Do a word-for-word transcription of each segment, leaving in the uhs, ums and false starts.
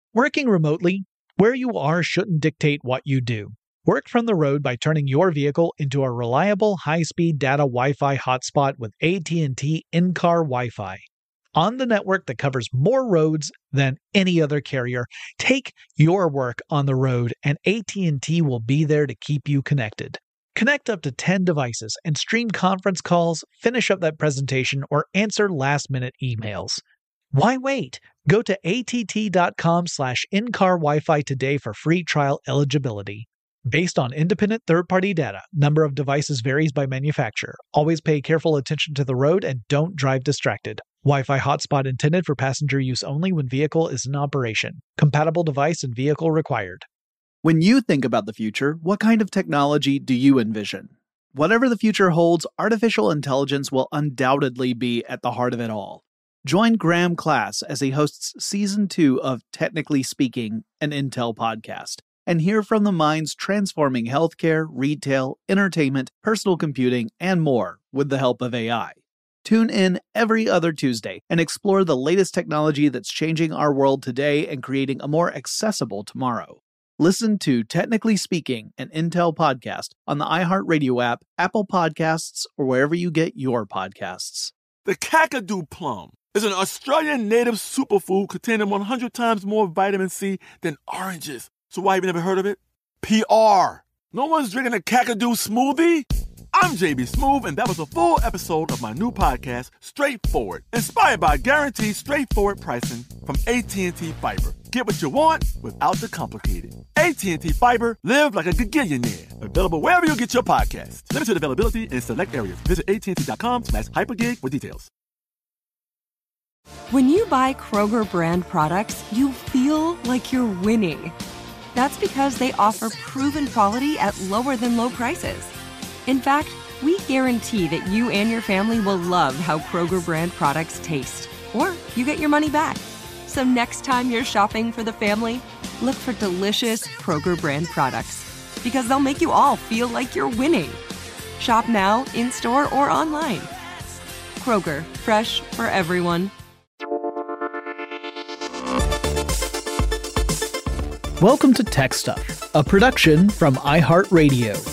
Working remotely, where you are shouldn't dictate what you do. Work from the road by turning your vehicle into a reliable high-speed data Wi-Fi hotspot with A T and T in-car Wi-Fi. On the network that covers more roads than any other carrier, take your work on the road and A T and T will be there to keep you connected. Connect up to ten devices and stream conference calls, finish up that presentation, or answer last-minute emails. Why wait? Go to att.com slash in-car Wi-Fi today for free trial eligibility. Based on independent third-party data, number of devices varies by manufacturer. Always pay careful attention to the road and don't drive distracted. Wi-Fi hotspot intended for passenger use only when vehicle is in operation. Compatible device and vehicle required. When you think about the future, what kind of technology do you envision? Whatever the future holds, artificial intelligence will undoubtedly be at the heart of it all. Join Graham Class as he hosts Season two of Technically Speaking, an Intel podcast, and hear from the minds transforming healthcare, retail, entertainment, personal computing, and more with the help of A I. Tune in every other Tuesday and explore the latest technology that's changing our world today and creating a more accessible tomorrow. Listen to Technically Speaking, an Intel podcast on the iHeartRadio app, Apple Podcasts, or wherever you get your podcasts. The Kakadu plum is an Australian native superfood containing one hundred times more vitamin C than oranges. So why have you never heard of it? P R. No one's drinking a Kakadu smoothie? I'm J B Smoove, and that was a full episode of my new podcast, Straightforward, inspired by guaranteed straightforward pricing from A T and T Fiber. Get what you want without the complicated. A T and T Fiber, live like a gigillionaire. Available wherever you get your podcasts. Limited availability in select areas. Visit att.com slash hypergig for details. When you buy Kroger brand products, you feel like you're winning. That's because they offer proven quality at lower than low prices. In fact, we guarantee that you and your family will love how Kroger brand products taste, or you get your money back. So next time you're shopping for the family, look for delicious Kroger brand products, because they'll make you all feel like you're winning. Shop now, in-store, or online. Kroger, fresh for everyone. Welcome to Tech Stuff, a production from iHeartRadio.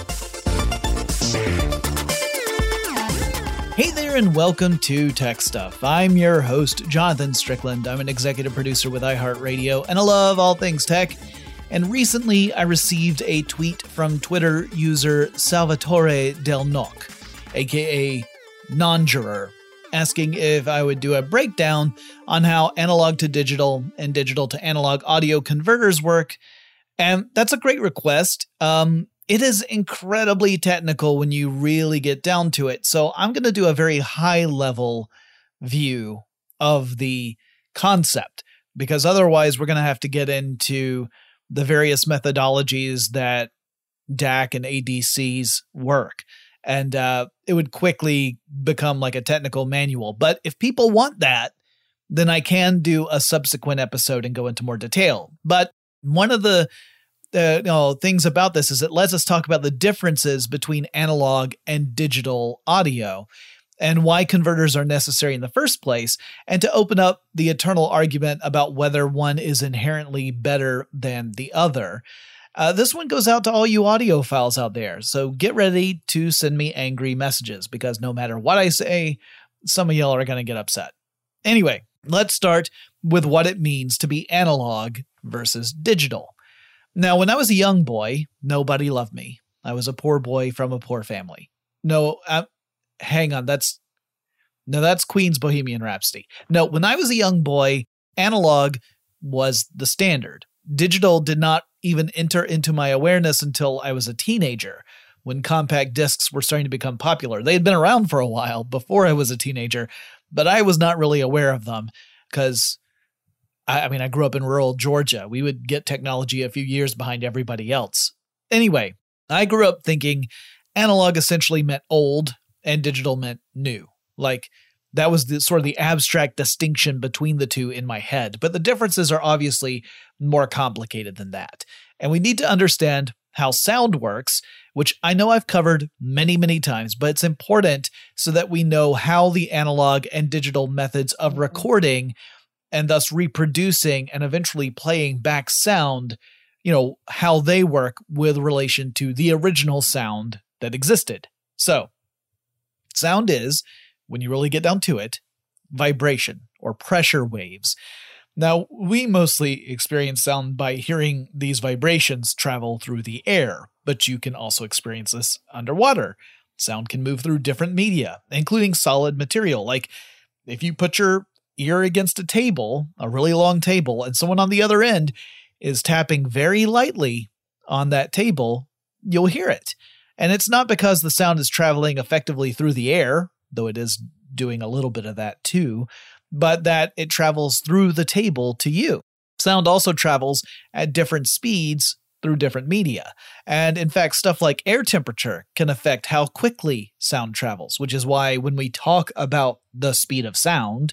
Hey there and welcome to Tech Stuff. I'm your host, Jonathan Strickland. I'm an executive producer with iHeartRadio, and I love all things tech. And recently, I received a tweet from Twitter user Salvatore Del Noc, aka Nonjurer, asking if I would do a breakdown on how analog to digital and digital to analog audio converters work. And that's a great request. Um, It is incredibly technical when you really get down to it. So I'm going to do a very high level view of the concept, because otherwise we're going to have to get into the various methodologies that D A C and A D Cs work. And uh, it would quickly become like a technical manual. But if people want that, then I can do a subsequent episode and go into more detail. But one of the Uh, you know, things about this is it lets us talk about the differences between analog and digital audio and why converters are necessary in the first place, and to open up the eternal argument about whether one is inherently better than the other. Uh, this one goes out to all you audiophiles out there, so get ready to send me angry messages, because no matter what I say, some of y'all are going to get upset. Anyway, let's start with what it means to be analog versus digital. Now, when I was a young boy, nobody loved me. I was a poor boy from a poor family. No, uh, hang on. That's no, that's Queen's Bohemian Rhapsody. No, when I was a young boy, analog was the standard. Digital did not even enter into my awareness until I was a teenager, when compact discs were starting to become popular. They had been around for a while before I was a teenager, but I was not really aware of them because I mean, I grew up in rural Georgia. We would get technology a few years behind everybody else. Anyway, I grew up thinking analog essentially meant old and digital meant new. Like, that was the sort of the abstract distinction between the two in my head. But the differences are obviously more complicated than that. And we need to understand how sound works, which I know I've covered many, many times, but it's important so that we know how the analog and digital methods of recording and thus reproducing and eventually playing back sound, you know, how they work with relation to the original sound that existed. So, sound is, when you really get down to it, vibration or pressure waves. Now, we mostly experience sound by hearing these vibrations travel through the air, but you can also experience this underwater. Sound can move through different media, including solid material. Like if you put your ear against a table, a really long table, and someone on the other end is tapping very lightly on that table, you'll hear it. And it's not because the sound is traveling effectively through the air, though it is doing a little bit of that too, but that it travels through the table to you. Sound also travels at different speeds through different media. And in fact, stuff like air temperature can affect how quickly sound travels, which is why when we talk about the speed of sound,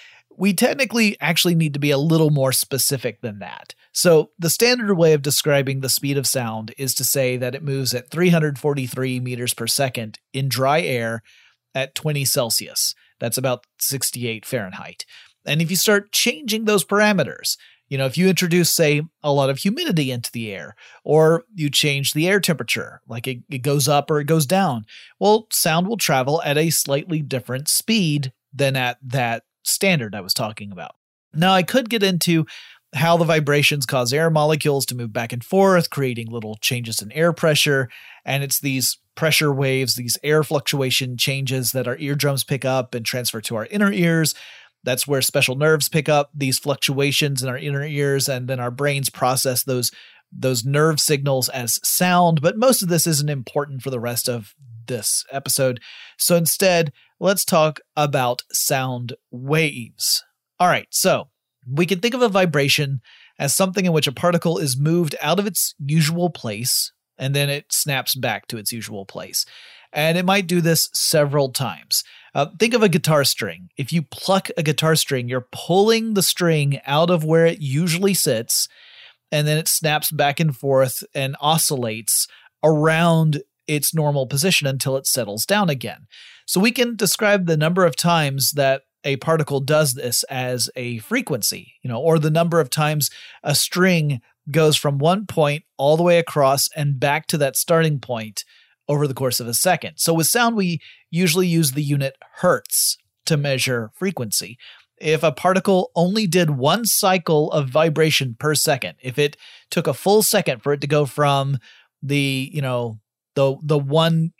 we technically actually need to be a little more specific than that. So the standard way of describing the speed of sound is to say that it moves at three hundred forty-three meters per second in dry air at twenty Celsius. That's about sixty-eight Fahrenheit. And if you start changing those parameters, you know, if you introduce, say, a lot of humidity into the air, or you change the air temperature, like it, it goes up or it goes down, well, sound will travel at a slightly different speed than at that standard I was talking about. Now, I could get into how the vibrations cause air molecules to move back and forth, creating little changes in air pressure, and it's these pressure waves, these air fluctuation changes that our eardrums pick up and transfer to our inner ears. That's where special nerves pick up these fluctuations in our inner ears, and then our brains process those, those nerve signals as sound. But most of this isn't important for the rest of this episode. So instead, let's talk about sound waves. All right, so we can think of a vibration as something in which a particle is moved out of its usual place, and then it snaps back to its usual place. And it might do this several times. Uh, think of a guitar string. If you pluck a guitar string, you're pulling the string out of where it usually sits, and then it snaps back and forth and oscillates around its normal position until it settles down again. So we can describe the number of times that a particle does this as a frequency, you know, or the number of times a string goes from one point all the way across and back to that starting point over the course of a second. So with sound, we usually use the unit hertz to measure frequency. If a particle only did one cycle of vibration per second, if it took a full second for it to go from the, you know, the the one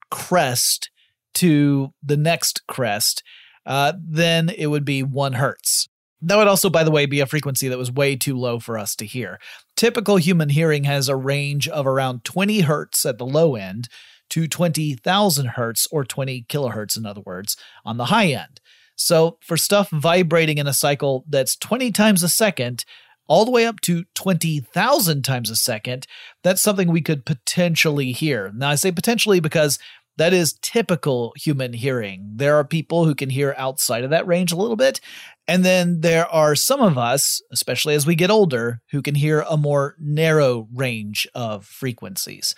crest to the next crest, uh, then it would be one hertz. That would also, by the way, be a frequency that was way too low for us to hear. Typical human hearing has a range of around twenty hertz at the low end to twenty thousand hertz, or twenty kilohertz, in other words, on the high end. So for stuff vibrating in a cycle that's twenty times a second, all the way up to twenty thousand times a second, that's something we could potentially hear. Now, I say potentially because that is typical human hearing. There are people who can hear outside of that range a little bit. And then there are some of us, especially as we get older, who can hear a more narrow range of frequencies.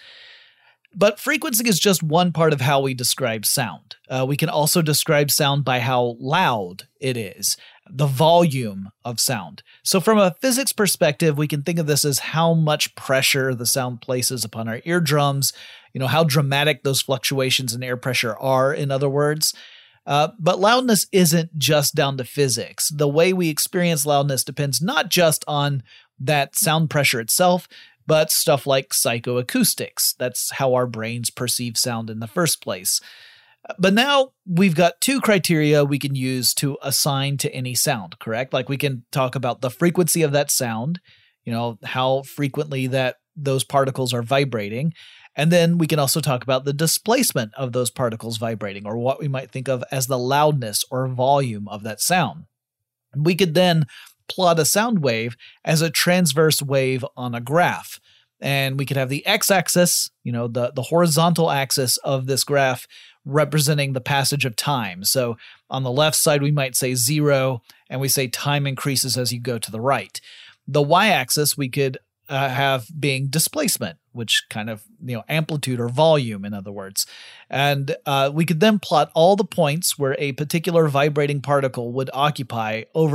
But frequency is just one part of how we describe sound. Uh, we can also describe sound by how loud it is, the volume of sound. So from a physics perspective, we can think of this as how much pressure the sound places upon our eardrums, you know, how dramatic those fluctuations in air pressure are, in other words. Uh, but loudness isn't just down to physics. The way we experience loudness depends not just on that sound pressure itself, but stuff like psychoacoustics. That's how our brains perceive sound in the first place. But now we've got two criteria we can use to assign to any sound, correct? Like we can talk about the frequency of that sound, you know, how frequently that those particles are vibrating. And then we can also talk about the displacement of those particles vibrating, or what we might think of as the loudness or volume of that sound. We could then plot a sound wave as a transverse wave on a graph. And we could have the x-axis, you know, the, the horizontal axis of this graph representing the passage of time. So on the left side, we might say zero, and we say time increases as you go to the right. The y-axis we could uh, have being displacement, which kind of, you know, amplitude or volume, in other words. And uh, we could then plot all the points where a particular vibrating particle would occupy over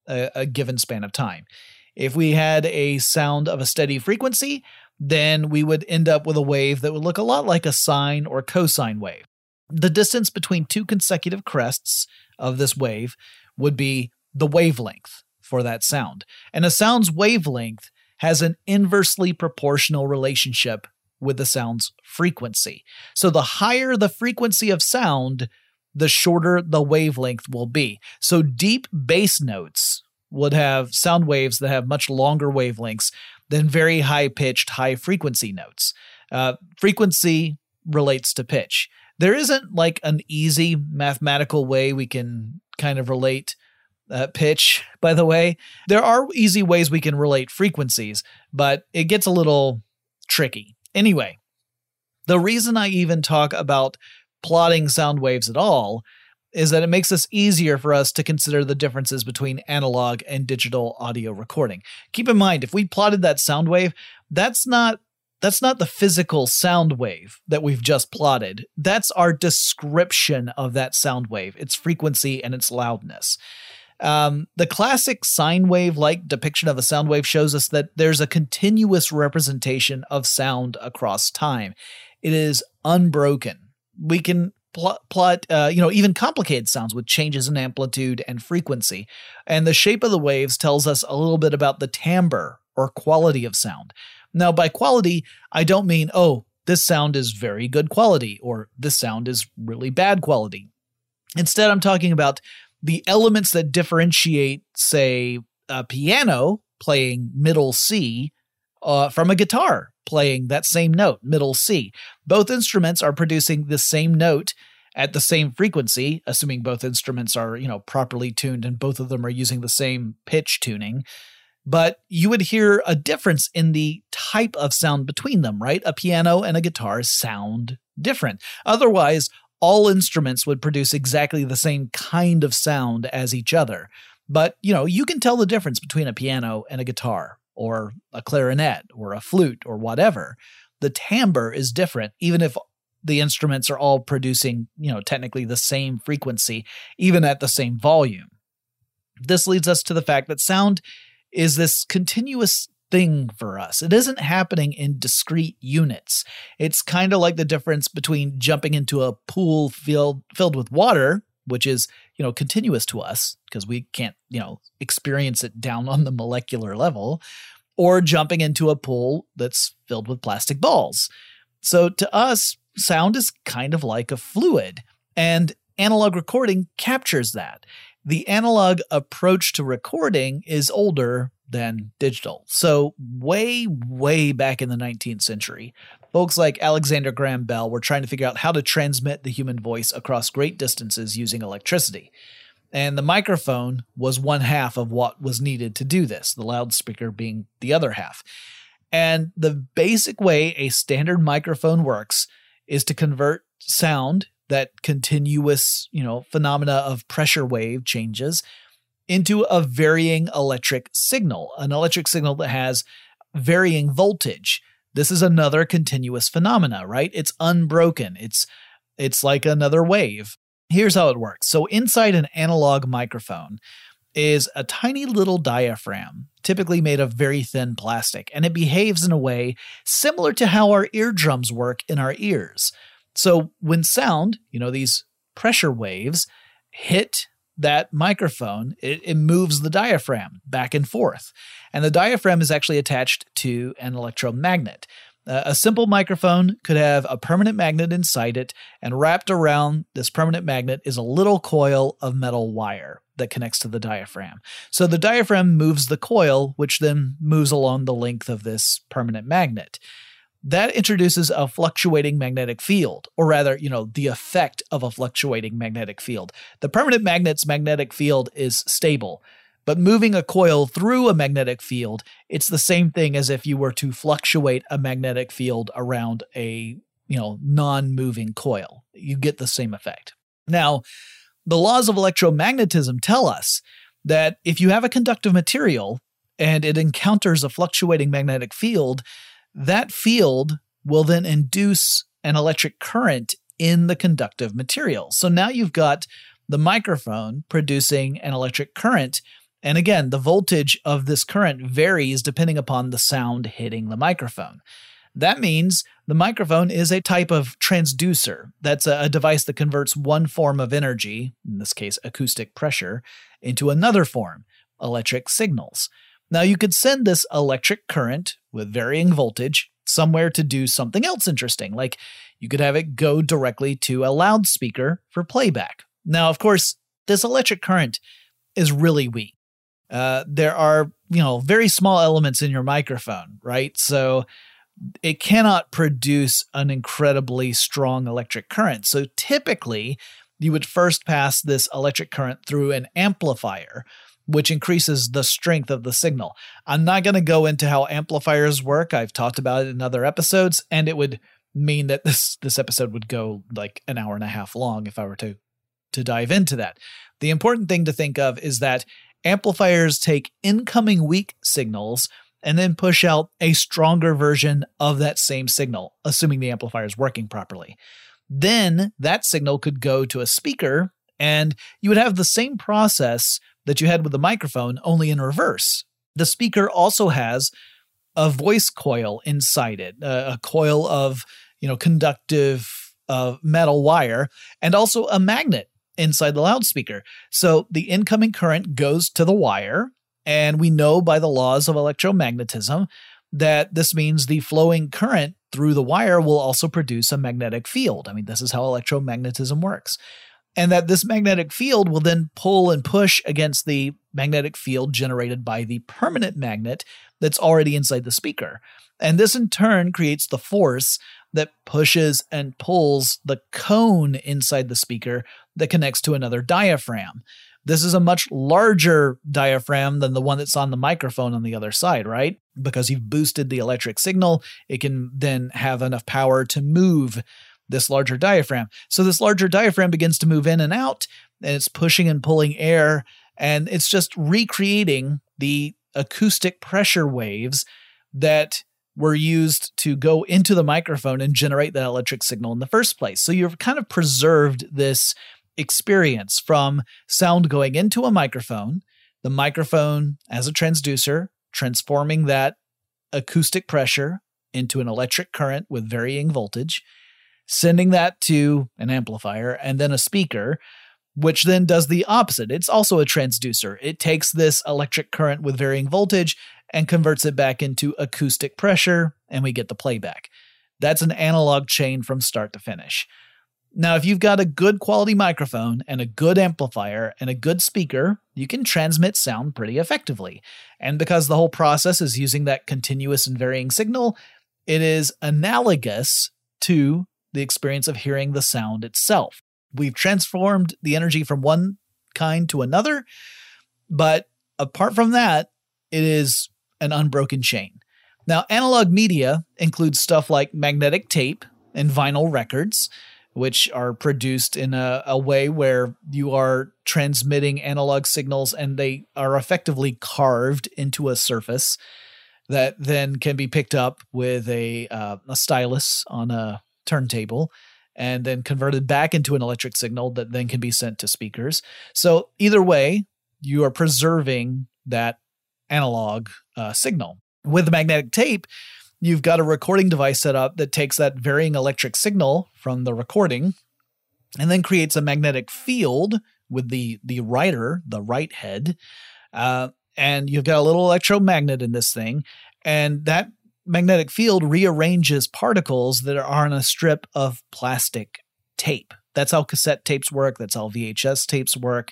a, a given span of time. If we had a sound of a steady frequency, then we would end up with a wave that would look a lot like a sine or cosine wave. The distance between two consecutive crests of this wave would be the wavelength for that sound. And a sound's wavelength has an inversely proportional relationship with the sound's frequency. So the higher the frequency of sound, the shorter the wavelength will be. So deep bass notes would have sound waves that have much longer wavelengths than very high-pitched, high-frequency notes. Uh, frequency relates to pitch. There isn't like an easy mathematical way we can kind of relate uh, pitch, by the way. There are easy ways we can relate frequencies, but it gets a little tricky. Anyway, the reason I even talk about plotting sound waves at all is that it makes this easier for us to consider the differences between analog and digital audio recording. Keep in mind, if we plotted that sound wave, that's not that's not the physical sound wave that we've just plotted. That's our description of that sound wave, its frequency and its loudness. Um, the classic sine wave-like depiction of a sound wave shows us that there's a continuous representation of sound across time. It is unbroken. We can pl- plot, uh, you know, even complicated sounds with changes in amplitude and frequency. And the shape of the waves tells us a little bit about the timbre or quality of sound. Now, by quality, I don't mean, oh, this sound is very good quality or this sound is really bad quality. Instead, I'm talking about the elements that differentiate, say, a piano playing middle C uh, from a guitar playing that same note, middle C. Both instruments are producing the same note at the same frequency, assuming both instruments are, you know, properly tuned and both of them are using the same pitch tuning. But you would hear a difference in the type of sound between them, right? A piano and a guitar sound different. Otherwise, all instruments would produce exactly the same kind of sound as each other. But, you know, you can tell the difference between a piano and a guitar, or a clarinet, or a flute, or whatever. The timbre is different, even if the instruments are all producing, you know, technically the same frequency, even at the same volume. This leads us to the fact that sound is this continuous thing for us. It isn't happening in discrete units. It's kind of like the difference between jumping into a pool filled filled with water, which is, you know, continuous to us because we can't, you know, experience it down on the molecular level, or jumping into a pool that's filled with plastic balls. So to us, sound is kind of like a fluid, and analog recording captures that. The analog approach to recording is older than digital. So way, way back in the nineteenth century, folks like Alexander Graham Bell were trying to figure out how to transmit the human voice across great distances using electricity. And the microphone was one half of what was needed to do this, the loudspeaker being the other half. And the basic way a standard microphone works is to convert sound, that continuous, you know, phenomena of pressure wave changes, into a varying electric signal, an electric signal that has varying voltage. This is another continuous phenomena, right? It's unbroken. It's it's like another wave. Here's how it works. So inside an analog microphone is a tiny little diaphragm, typically made of very thin plastic, and it behaves in a way similar to how our eardrums work in our ears. So when sound, you know, these pressure waves hit that microphone, it, it moves the diaphragm back and forth. And the diaphragm is actually attached to an electromagnet. Uh, a simple microphone could have a permanent magnet inside it, and wrapped around this permanent magnet is a little coil of metal wire that connects to the diaphragm. So the diaphragm moves the coil, which then moves along the length of this permanent magnet. That introduces a fluctuating magnetic field, or rather, you know, the effect of a fluctuating magnetic field. The permanent magnet's magnetic field is stable, but moving a coil through a magnetic field, it's the same thing as if you were to fluctuate a magnetic field around a, you know, non-moving coil. You get the same effect. Now, the laws of electromagnetism tell us that if you have a conductive material and it encounters a fluctuating magnetic field, that field will then induce an electric current in the conductive material. So now you've got the microphone producing an electric current, And again, the voltage of this current varies depending upon the sound hitting the microphone. That means the microphone is a type of transducer. That's a, a device that converts one form of energy, in this case acoustic pressure, into another form, electric signals. Now you could send this electric current with varying voltage somewhere to do something else interesting, like you could have it go directly to a loudspeaker for playback. Now, of course, this electric current is really weak. Uh, there are, you know, very small elements in your microphone, right? So it cannot produce an incredibly strong electric current. So typically, you would first pass this electric current through an amplifier, which increases the strength of the signal. I'm not going to go into how amplifiers work. I've talked about it in other episodes, and it would mean that this, this episode would go like an hour and a half long if I were to, to dive into that. The important thing to think of is that amplifiers take incoming weak signals and then push out a stronger version of that same signal, assuming the amplifier is working properly. Then that signal could go to a speaker, and you would have the same process that you had with the microphone, only in reverse. The speaker also has a voice coil inside it, a, a coil of, you know, conductive uh, metal wire, and also a magnet inside the loudspeaker. So the incoming current goes to the wire, and we know by the laws of electromagnetism that this means the flowing current through the wire will also produce a magnetic field. I mean, this is how electromagnetism works. And that this magnetic field will then pull and push against the magnetic field generated by the permanent magnet that's already inside the speaker. And this in turn creates the force that pushes and pulls the cone inside the speaker that connects to another diaphragm. This is a much larger diaphragm than the one that's on the microphone on the other side, right? Because you've boosted the electric signal, it can then have enough power to move this larger diaphragm. So this larger diaphragm begins to move in and out, and it's pushing and pulling air, and it's just recreating the acoustic pressure waves that were used to go into the microphone and generate that electric signal in the first place. So you've kind of preserved this experience from sound going into a microphone, the microphone as a transducer, transforming that acoustic pressure into an electric current with varying voltage, sending that to an amplifier and then a speaker, which then does the opposite. It's also a transducer. It takes this electric current with varying voltage and converts it back into acoustic pressure, and we get the playback. That's an analog chain from start to finish. Now, if you've got a good quality microphone and a good amplifier and a good speaker, you can transmit sound pretty effectively. And because the whole process is using that continuous and varying signal, it is analogous to the experience of hearing the sound itself. We've transformed the energy from one kind to another, but apart from that, it is an unbroken chain. Now, analog media includes stuff like magnetic tape and vinyl records, which are produced in a, a way where you are transmitting analog signals and they are effectively carved into a surface that then can be picked up with a, uh, a stylus on a turntable and then converted back into an electric signal that then can be sent to speakers. So either way, you are preserving that analog uh, signal. With magnetic tape, you've got a recording device set up that takes that varying electric signal from the recording and then creates a magnetic field with the, the writer, the write head. Uh, and you've got a little electromagnet in this thing. And that magnetic field rearranges particles that are on a strip of plastic tape. That's how cassette tapes work. That's how V H S tapes work.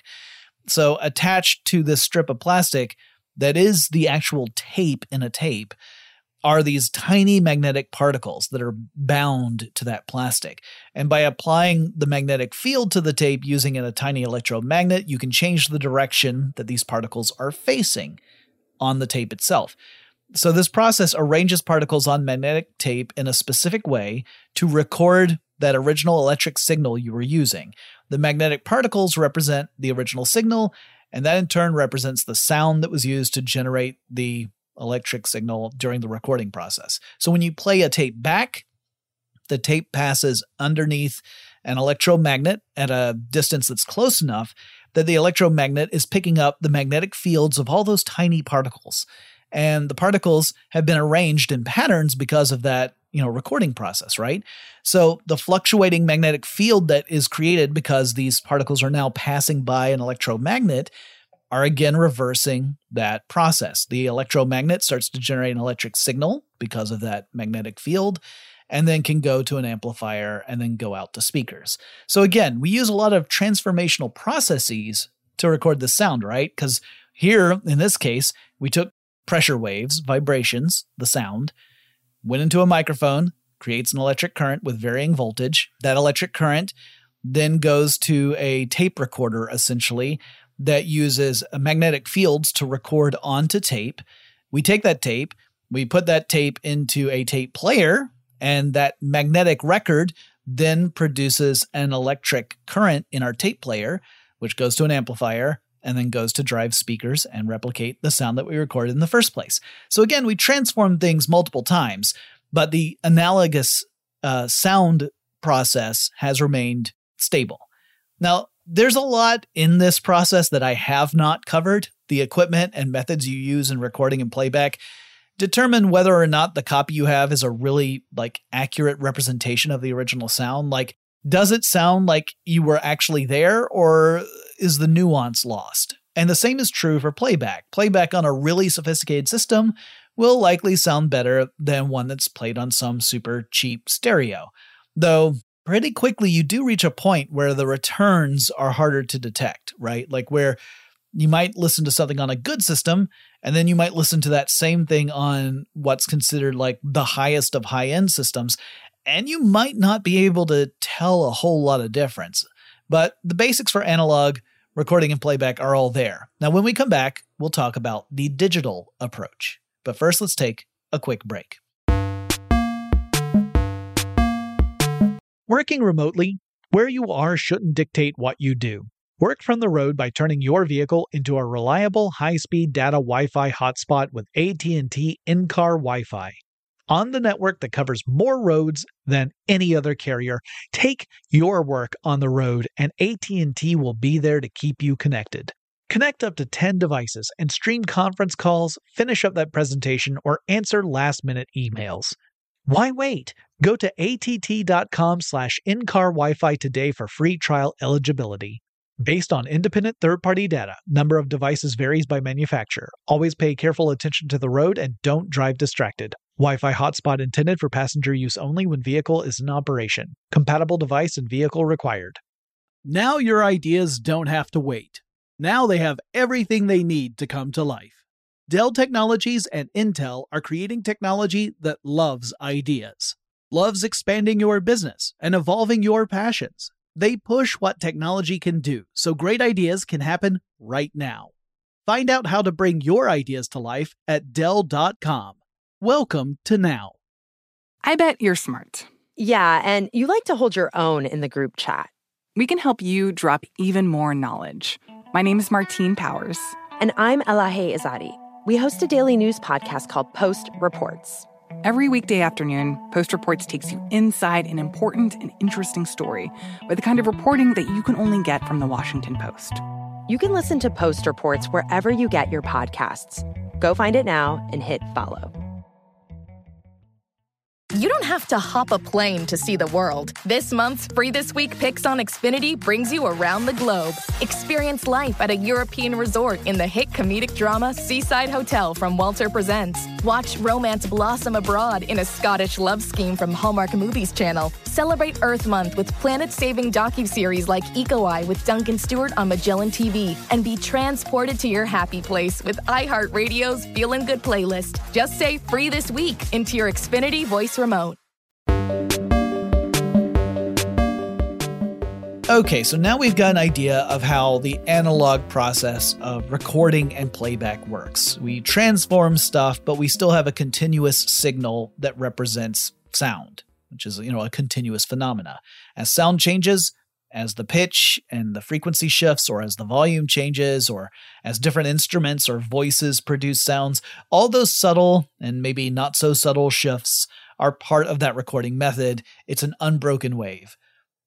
So attached to this strip of plastic that is the actual tape in a tape are these tiny magnetic particles that are bound to that plastic. And by applying the magnetic field to the tape using a tiny electromagnet, you can change the direction that these particles are facing on the tape itself. So this process arranges particles on magnetic tape in a specific way to record that original electric signal you were using. The magnetic particles represent the original signal, and that in turn represents the sound that was used to generate the electric signal during the recording process. So when you play a tape back, the tape passes underneath an electromagnet at a distance that's close enough that the electromagnet is picking up the magnetic fields of all those tiny particles. And the particles have been arranged in patterns because of that, you know, recording process, right? So the fluctuating magnetic field that is created because these particles are now passing by an electromagnet are again reversing that process. The electromagnet starts to generate an electric signal because of that magnetic field, and then can go to an amplifier and then go out to speakers. So again, we use a lot of transformational processes to record the sound, right? Because here, in this case, we took pressure waves, vibrations, the sound, went into a microphone, creates an electric current with varying voltage. That electric current then goes to a tape recorder, essentially, that uses magnetic fields to record onto tape. We take that tape, we put that tape into a tape player, and that magnetic record then produces an electric current in our tape player, which goes to an amplifier and then goes to drive speakers and replicate the sound that we recorded in the first place. So again, we transform things multiple times, but the analogous uh, sound process has remained stable. Now, there's a lot in this process that I have not covered. The equipment and methods you use in recording and playback determine whether or not the copy you have is a really like accurate representation of the original sound. Like, does it sound like you were actually there, or is the nuance lost? And the same is true for playback. Playback on a really sophisticated system will likely sound better than one that's played on some super cheap stereo. Though pretty quickly you do reach a point where the returns are harder to detect, right? Like where you might listen to something on a good system, and then you might listen to that same thing on what's considered like the highest of high-end systems, and you might not be able to tell a whole lot of difference. But the basics for analog recording and playback are all there. Now, when we come back, we'll talk about the digital approach. But first, let's take a quick break. Working remotely, where you are shouldn't dictate what you do. Work from the road by turning your vehicle into a reliable, high-speed data Wi-Fi hotspot with A T and T in-car Wi-Fi. On the network that covers more roads than any other carrier, take your work on the road, and A T and T will be there to keep you connected. Connect up to ten devices and stream conference calls, finish up that presentation, or answer last-minute emails. Why wait? Go to att.com slash in-car Wi-Fi today for free trial eligibility. Based on independent third-party data, number of devices varies by manufacturer. Always pay careful attention to the road and don't drive distracted. Wi-Fi hotspot intended for passenger use only when vehicle is in operation. Compatible device and vehicle required. Now your ideas don't have to wait. Now they have everything they need to come to life. Dell Technologies and Intel are creating technology that loves ideas, loves expanding your business and evolving your passions. They push what technology can do, so great ideas can happen right now. Find out how to bring your ideas to life at Dell dot com. Welcome to Now. I bet you're smart. Yeah, and you like to hold your own in the group chat. We can help you drop even more knowledge. My name is Martine Powers. And I'm Elahe Izadi. We host a daily news podcast called Post Reports. Every weekday afternoon, Post Reports takes you inside an important and interesting story with the kind of reporting that you can only get from the Washington Post. You can listen to Post Reports wherever you get your podcasts. Go find it now and hit follow. You don't have to hop a plane to see the world. This month's Free This Week Picks on Xfinity brings you around the globe. Experience life at a European resort in the hit comedic drama Seaside Hotel from Walter Presents. Watch romance blossom abroad in a Scottish love scheme from Hallmark Movies Channel. Celebrate Earth Month with planet-saving docuseries like Eco Eye with Duncan Stewart on Magellan T V. And be transported to your happy place with iHeartRadio's Feelin' Good playlist. Just say Free This Week into your Xfinity voice remote. Okay, so now we've got an idea of how the analog process of recording and playback works. We transform stuff, but we still have a continuous signal that represents sound, which is, you know, a continuous phenomena. As sound changes, as the pitch and the frequency shifts, or as the volume changes, or as different instruments or voices produce sounds, all those subtle and maybe not so subtle shifts are part of that recording method. It's an unbroken wave.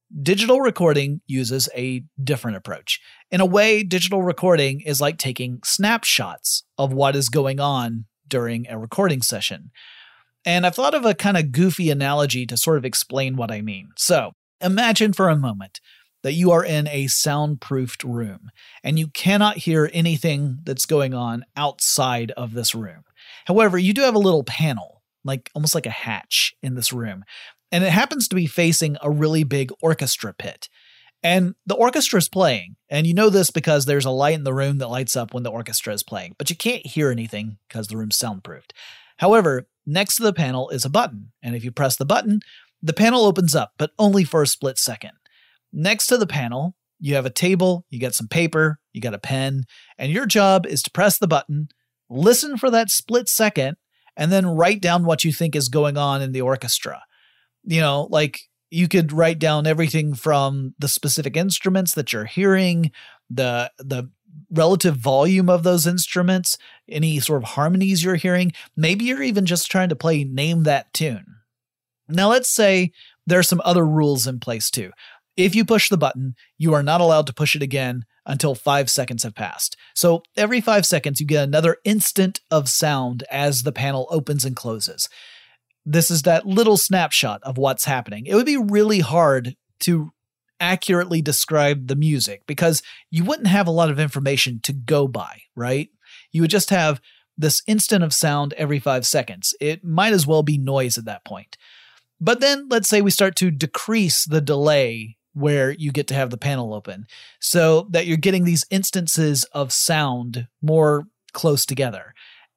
Digital recording uses a different approach. In a way, digital recording is like taking snapshots of what is going on during a recording session. And I've thought of a kind of goofy analogy to sort of explain what I mean. So imagine for a moment that you are in a soundproofed room and you cannot hear anything that's going on outside of this room. However, you do have a little panel, like almost like a hatch in this room. And it happens to be facing a really big orchestra pit. And the orchestra is playing. And you know this because there's a light in the room that lights up when the orchestra is playing. But you can't hear anything because the room's soundproofed. However, next to the panel is a button. And if you press the button, the panel opens up, but only for a split second. Next to the panel, you have a table, you got some paper, you got a pen. And your job is to press the button, listen for that split second, and then write down what you think is going on in the orchestra. You know, like you could write down everything from the specific instruments that you're hearing, the the relative volume of those instruments, any sort of harmonies you're hearing. Maybe you're even just trying to play Name That Tune. Now, let's say there are some other rules in place too. If you push the button, you are not allowed to push it again until five seconds have passed. So every five seconds, you get another instant of sound as the panel opens and closes. This is that little snapshot of what's happening. It would be really hard to accurately describe the music because you wouldn't have a lot of information to go by, right? You would just have this instant of sound every five seconds. It might as well be noise at that point. But then let's say we start to decrease the delay where you get to have the panel open so that you're getting these instances of sound more close together.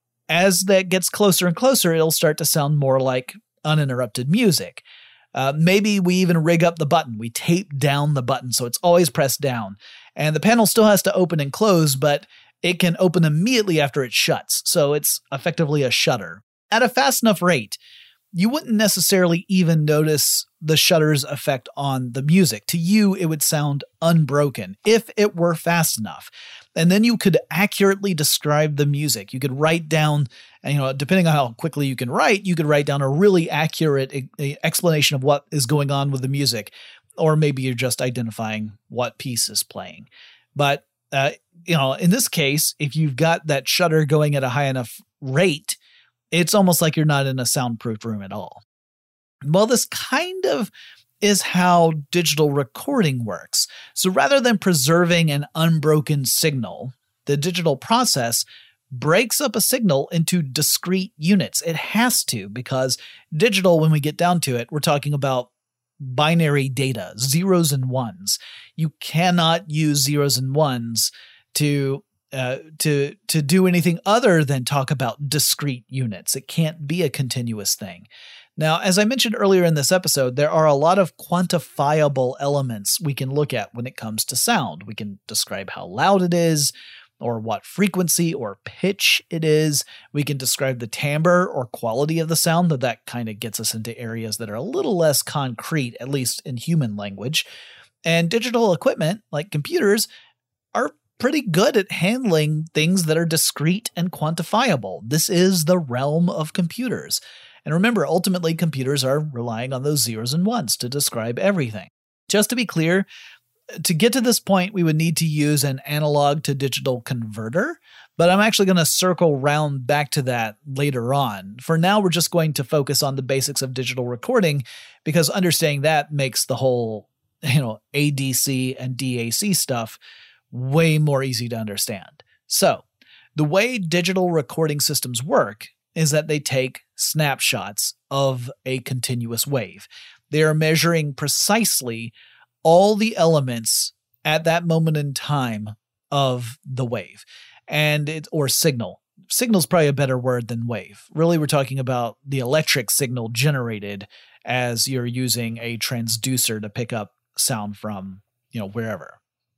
As that gets closer and closer, it'll start to sound more like uninterrupted music. Uh, maybe we even rig up the button. We tape down the button so it's always pressed down. And the panel still has to open and close, but it can open immediately after it shuts. So it's effectively a shutter. At a fast enough rate, you wouldn't necessarily even notice the shutter's effect on the music. To you, it would sound unbroken if it were fast enough. And then you could accurately describe the music. You could write down, you know, depending on how quickly you can write, you could write down a really accurate explanation of what is going on with the music. Or maybe you're just identifying what piece is playing. But, uh, you know, in this case, if you've got that shutter going at a high enough rate, it's almost like you're not in a soundproofed room at all. Well, this kind of is how digital recording works. So rather than preserving an unbroken signal, the digital process breaks up a signal into discrete units. It has to, because digital, when we get down to it, we're talking about binary data, zeros and ones. You cannot use zeros and ones to Uh, to to do anything other than talk about discrete units. It can't be a continuous thing. Now, as I mentioned earlier in this episode, there are a lot of quantifiable elements we can look at when it comes to sound. We can describe how loud it is, or what frequency or pitch it is. We can describe the timbre or quality of the sound, though that kind of gets us into areas that are a little less concrete, at least in human language. And digital equipment, like computers, are pretty good at handling things that are discrete and quantifiable. This is the realm of computers. And remember, ultimately, computers are relying on those zeros and ones to describe everything. Just to be clear, to get to this point, we would need to use an analog to digital converter, but I'm actually going to circle round back to that later on. For now, we're just going to focus on the basics of digital recording, because understanding that makes the whole, you know, A D C and D A C stuff way more easy to understand. So, the way digital recording systems work is that they take snapshots of a continuous wave. They are measuring precisely all the elements at that moment in time of the wave, and it or signal. Signal is probably a better word than wave. Really, we're talking about the electric signal generated as you're using a transducer to pick up sound from, you know, wherever.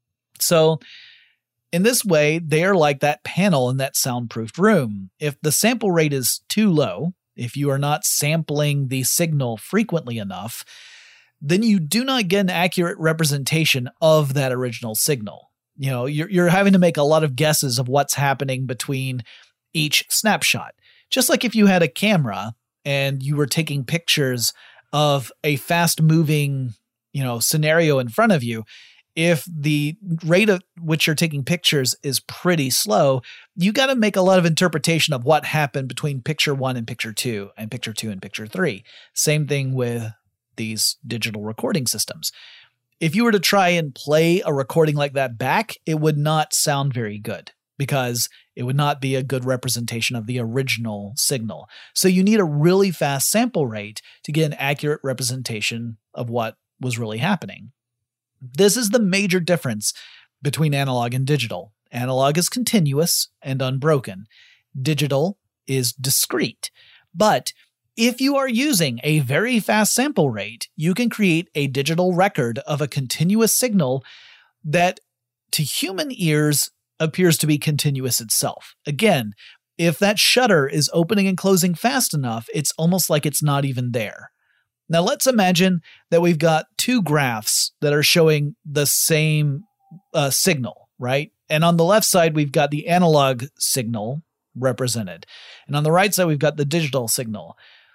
So in this way, they are like that panel in that soundproofed room. If the sample rate is too low, if you are not sampling the signal frequently enough, then you do not get an accurate representation of that original signal. You know, you're, you're having to make a lot of guesses of what's happening between each snapshot. Just like if you had a camera and you were taking pictures of a fast-moving you know, scenario in front of you, if the rate at which you're taking pictures is pretty slow, you got to make a lot of interpretation of what happened between picture one and picture two and picture two and picture three. Same thing with these digital recording systems. If you were to try and play a recording like that back, it would not sound very good because it would not be a good representation of the original signal. So you need a really fast sample rate to get an accurate representation of what was really happening. This is the major difference between analog and digital. Analog is continuous and unbroken. Digital is discrete. But if you are using a very fast sample rate, you can create a digital record of a continuous signal that to human ears appears to be continuous itself. Again, if that shutter is opening and closing fast enough, it's almost like it's not even there. Now let's imagine that we've got two graphs that are showing the same uh, signal, right? And on the left side, we've got the analog signal represented. And on the right side, we've got the digital signal.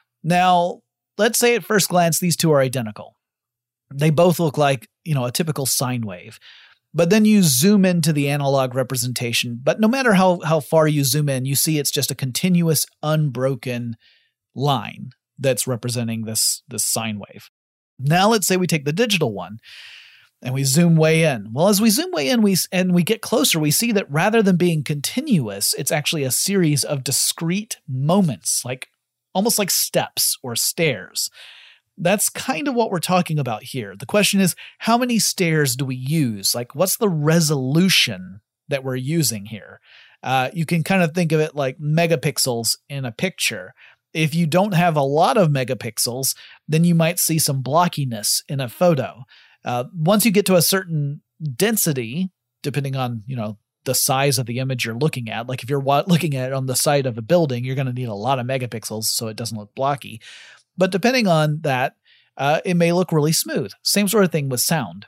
Now, let's say at first glance, these two are identical. They both look like, you know, a typical sine wave. But then you zoom into the analog representation. But no matter how, how far you zoom in, you see it's just a continuous, unbroken line that's representing this, this sine wave. Now let's say we take the digital one and we zoom way in. Well, as we zoom way in we and we get closer, we see that rather than being continuous, it's actually a series of discrete moments, like almost like steps or stairs. That's kind of what we're talking about here. The question is, how many stairs do we use? Like, what's the resolution that we're using here? Uh, you can kind of think of it like megapixels in a picture. If you don't have a lot of megapixels, then you might see some blockiness in a photo. Uh, once you get to a certain density, depending on, you know, the size of the image you're looking at, like if you're looking at it on the side of a building, you're going to need a lot of megapixels so it doesn't look blocky. But depending on that, uh, it may look really smooth. Same sort of thing with sound.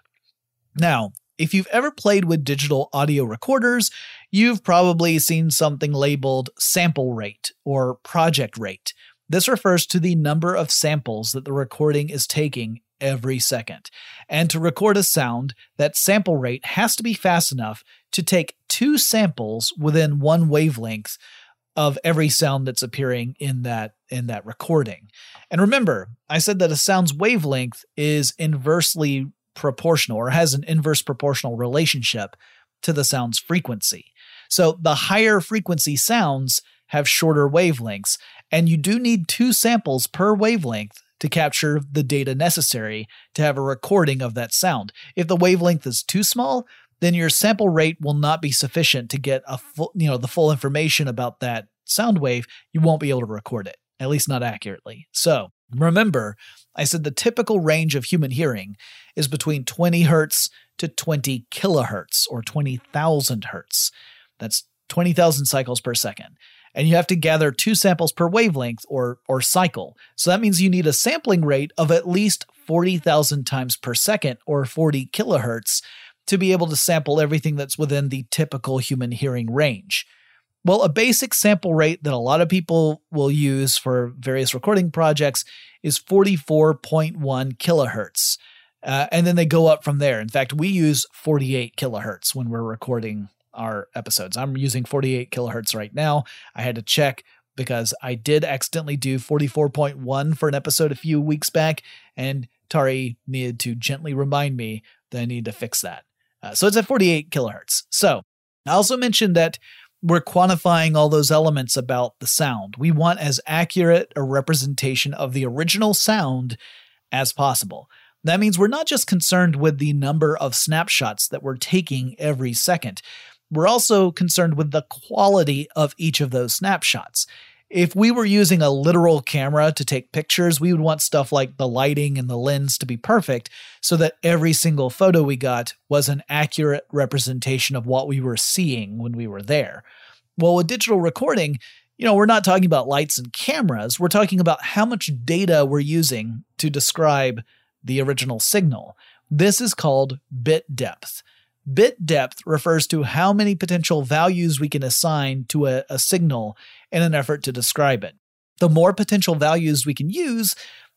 Now, if you've ever played with digital audio recorders, you've probably seen something labeled sample rate or project rate. This refers to the number of samples that the recording is taking every second. And to record a sound, that sample rate has to be fast enough to take two samples within one wavelength of every sound that's appearing in that in that recording. And remember, I said that a sound's wavelength is inversely proportional or has an inverse proportional relationship to the sound's frequency. So the higher frequency sounds have shorter wavelengths, and you do need two samples per wavelength to capture the data necessary to have a recording of that sound. If the wavelength is too small, then your sample rate will not be sufficient to get a full, you know, the full information about that sound wave. You won't be able to record it, at least not accurately. So remember, I said the typical range of human hearing is between twenty hertz to twenty kilohertz or twenty thousand hertz. That's twenty thousand cycles per second. And you have to gather two samples per wavelength or, or cycle. So that means you need a sampling rate of at least forty thousand times per second or forty kilohertz to be able to sample everything that's within the typical human hearing range. Well, a basic sample rate that a lot of people will use for various recording projects is forty-four point one kilohertz. Uh, and then they go up from there. In fact, we use forty-eight kilohertz when we're recording our episodes. I'm using forty-eight kilohertz right now. I had to check because I did accidentally do forty-four point one for an episode a few weeks back, and Tari needed to gently remind me that I need to fix that. Uh, so it's at forty-eight kilohertz. So I also mentioned that we're quantifying all those elements about the sound. We want as accurate a representation of the original sound as possible. That means we're not just concerned with the number of snapshots that we're taking every second. We're also concerned with the quality of each of those snapshots. If we were using a literal camera to take pictures, we would want stuff like the lighting and the lens to be perfect so that every single photo we got was an accurate representation of what we were seeing when we were there. Well, with digital recording, you know, we're not talking about lights and cameras. We're talking about how much data we're using to describe the original signal. This is called bit depth. Bit depth refers to how many potential values we can assign to a, a signal in an effort to describe it. The more potential values we can use,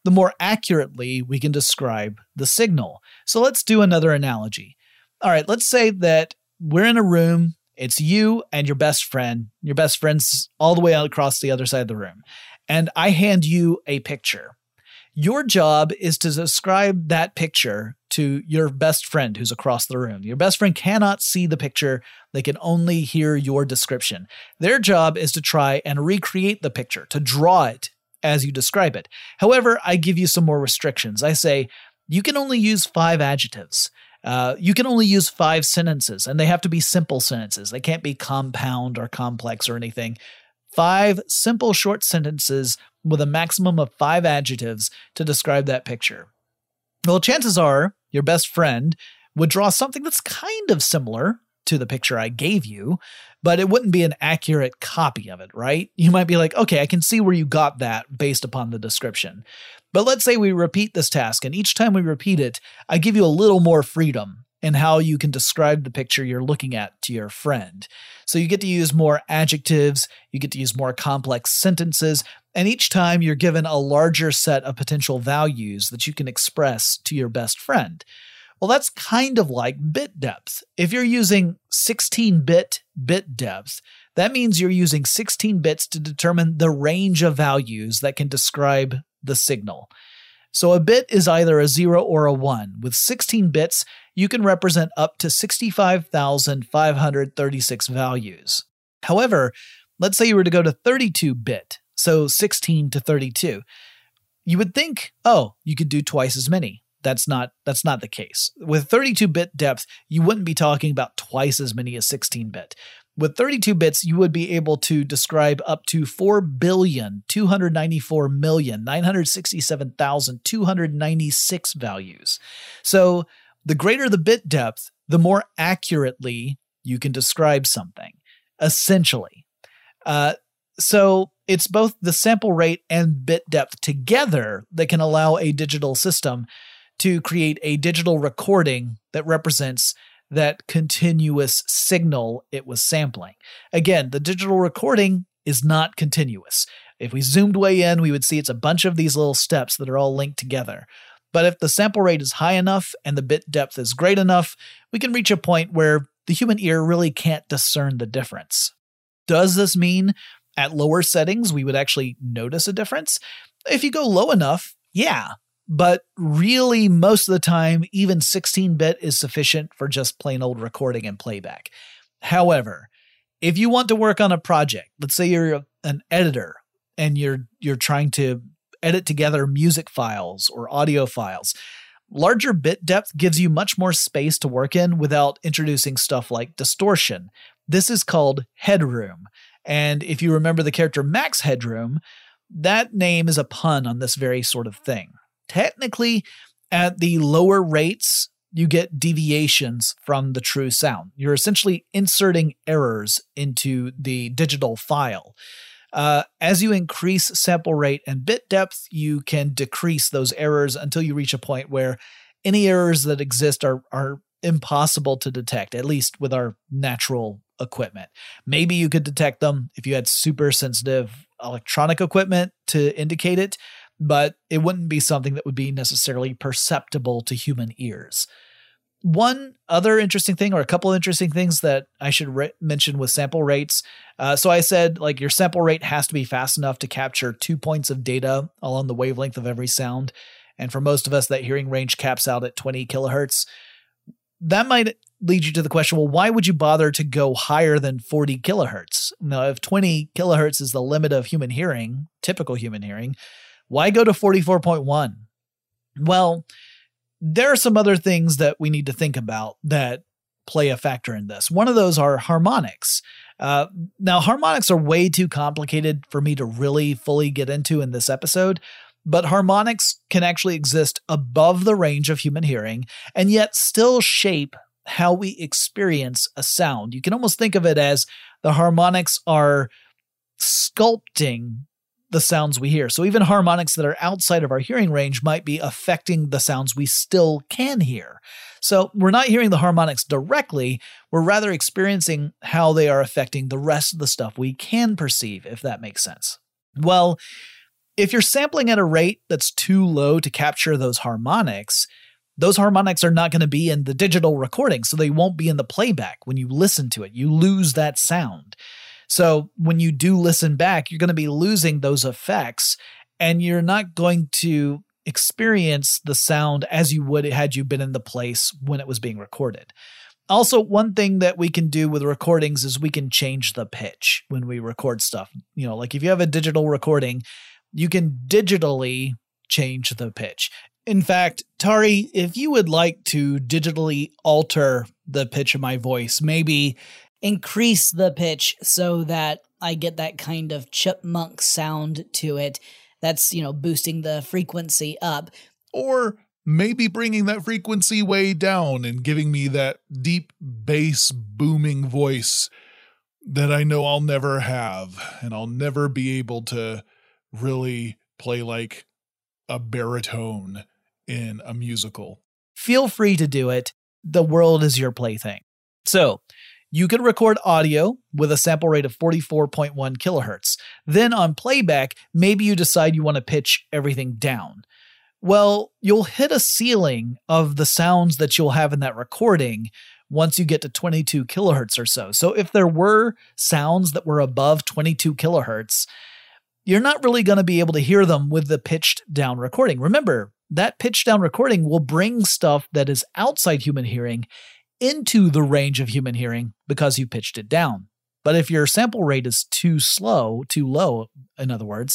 the more accurately we can describe the signal. So let's do another analogy. All right, let's say that we're in a room. It's you and your best friend. Your best friend's all the way out across the other side of the room. And I hand you a picture. Your job is to describe that picture to your best friend who's across the room. Your best friend cannot see the picture. They can only hear your description. Their job is to try and recreate the picture, to draw it as you describe it. However, I give you some more restrictions. I say, you can only use five adjectives. Uh, you can only use five sentences, and they have to be simple sentences. They can't be compound or complex or anything. Five simple short sentences with a maximum of five adjectives to describe that picture. Well, chances are your best friend would draw something that's kind of similar to the picture I gave you, but it wouldn't be an accurate copy of it, right? You might be like, okay, I can see where you got that based upon the description. But let's say we repeat this task, and each time we repeat it, I give you a little more freedom in how you can describe the picture you're looking at to your friend. So you get to use more adjectives, you get to use more complex sentences, and each time you're given a larger set of potential values that you can express to your best friend. Well, that's kind of like bit depth. If you're using sixteen-bit bit depth, that means you're using sixteen bits to determine the range of values that can describe the signal. So a bit is either a zero or a one. With sixteen bits, you can represent up to sixty-five thousand five hundred thirty-six values. However, let's say you were to go to thirty-two bit, so sixteen to thirty-two. You would think, oh, you could do twice as many. That's not that's not the case. With thirty-two bit depth, you wouldn't be talking about twice as many as sixteen bit. With thirty-two bits, you would be able to describe up to four billion two hundred ninety-four million nine hundred sixty-seven thousand two hundred ninety-six values. So the greater the bit depth, the more accurately you can describe something, essentially. Uh, so it's both the sample rate and bit depth together that can allow a digital system to create a digital recording that represents that continuous signal it was sampling. Again, the digital recording is not continuous. If we zoomed way in, we would see it's a bunch of these little steps that are all linked together. But if the sample rate is high enough and the bit depth is great enough, we can reach a point where the human ear really can't discern the difference. Does this mean at lower settings we would actually notice a difference? If you go low enough, yeah. But really, most of the time, even sixteen-bit is sufficient for just plain old recording and playback. However, if you want to work on a project, let's say you're an editor and you're you're trying to edit together music files or audio files, larger bit depth gives you much more space to work in without introducing stuff like distortion. This is called headroom. And if you remember the character Max Headroom, that name is a pun on this very sort of thing. Technically, at the lower rates, you get deviations from the true sound. You're essentially inserting errors into the digital file. Uh, as you increase sample rate and bit depth, you can decrease those errors until you reach a point where any errors that exist are, are impossible to detect, at least with our natural equipment. Maybe you could detect them if you had super sensitive electronic equipment to indicate it, but it wouldn't be something that would be necessarily perceptible to human ears. One other interesting thing, or a couple of interesting things that I should re- mention with sample rates. Uh, so I said, like, your sample rate has to be fast enough to capture two points of data along the wavelength of every sound. And for most of us, that hearing range caps out at twenty kilohertz. That might lead you to the question, well, why would you bother to go higher than forty kilohertz? Now, if twenty kilohertz is the limit of human hearing, typical human hearing, why go to forty-four point one? Well, there are some other things that we need to think about that play a factor in this. One of those are harmonics. Uh, now, harmonics are way too complicated for me to really fully get into in this episode, but harmonics can actually exist above the range of human hearing and yet still shape how we experience a sound. You can almost think of it as the harmonics are sculpting the sounds we hear. So even harmonics that are outside of our hearing range might be affecting the sounds we still can hear. So we're not hearing the harmonics directly, we're rather experiencing how they are affecting the rest of the stuff we can perceive, if that makes sense. Well, If you're sampling at a rate that's too low to capture those harmonics, those harmonics are not going to be in the digital recording, so they won't be in the playback. When you listen to it, you lose that sound. So when you do listen back, you're going to be losing those effects, and you're not going to experience the sound as you would had you been in the place when it was being recorded. Also, one thing that we can do with recordings is we can change the pitch when we record stuff. You know, like if you have a digital recording, you can digitally change the pitch. In fact, Tari, if you would like to digitally alter the pitch of my voice, maybe increase the pitch so that I get that kind of chipmunk sound to it. That's, you know, boosting the frequency up. Or maybe bringing that frequency way down and giving me that deep bass booming voice that I know I'll never have, and I'll never be able to really play like a baritone in a musical. Feel free to do it. The world is your plaything. So, you could record audio with a sample rate of forty-four point one kilohertz. Then on playback, maybe you decide you want to pitch everything down. Well, you'll hit a ceiling of the sounds that you'll have in that recording once you get to twenty-two kilohertz or so. So if there were sounds that were above twenty-two kilohertz, you're not really going to be able to hear them with the pitched down recording. Remember, that pitched down recording will bring stuff that is outside human hearing into the range of human hearing because you pitched it down. But if your sample rate is too slow, too low, in other words,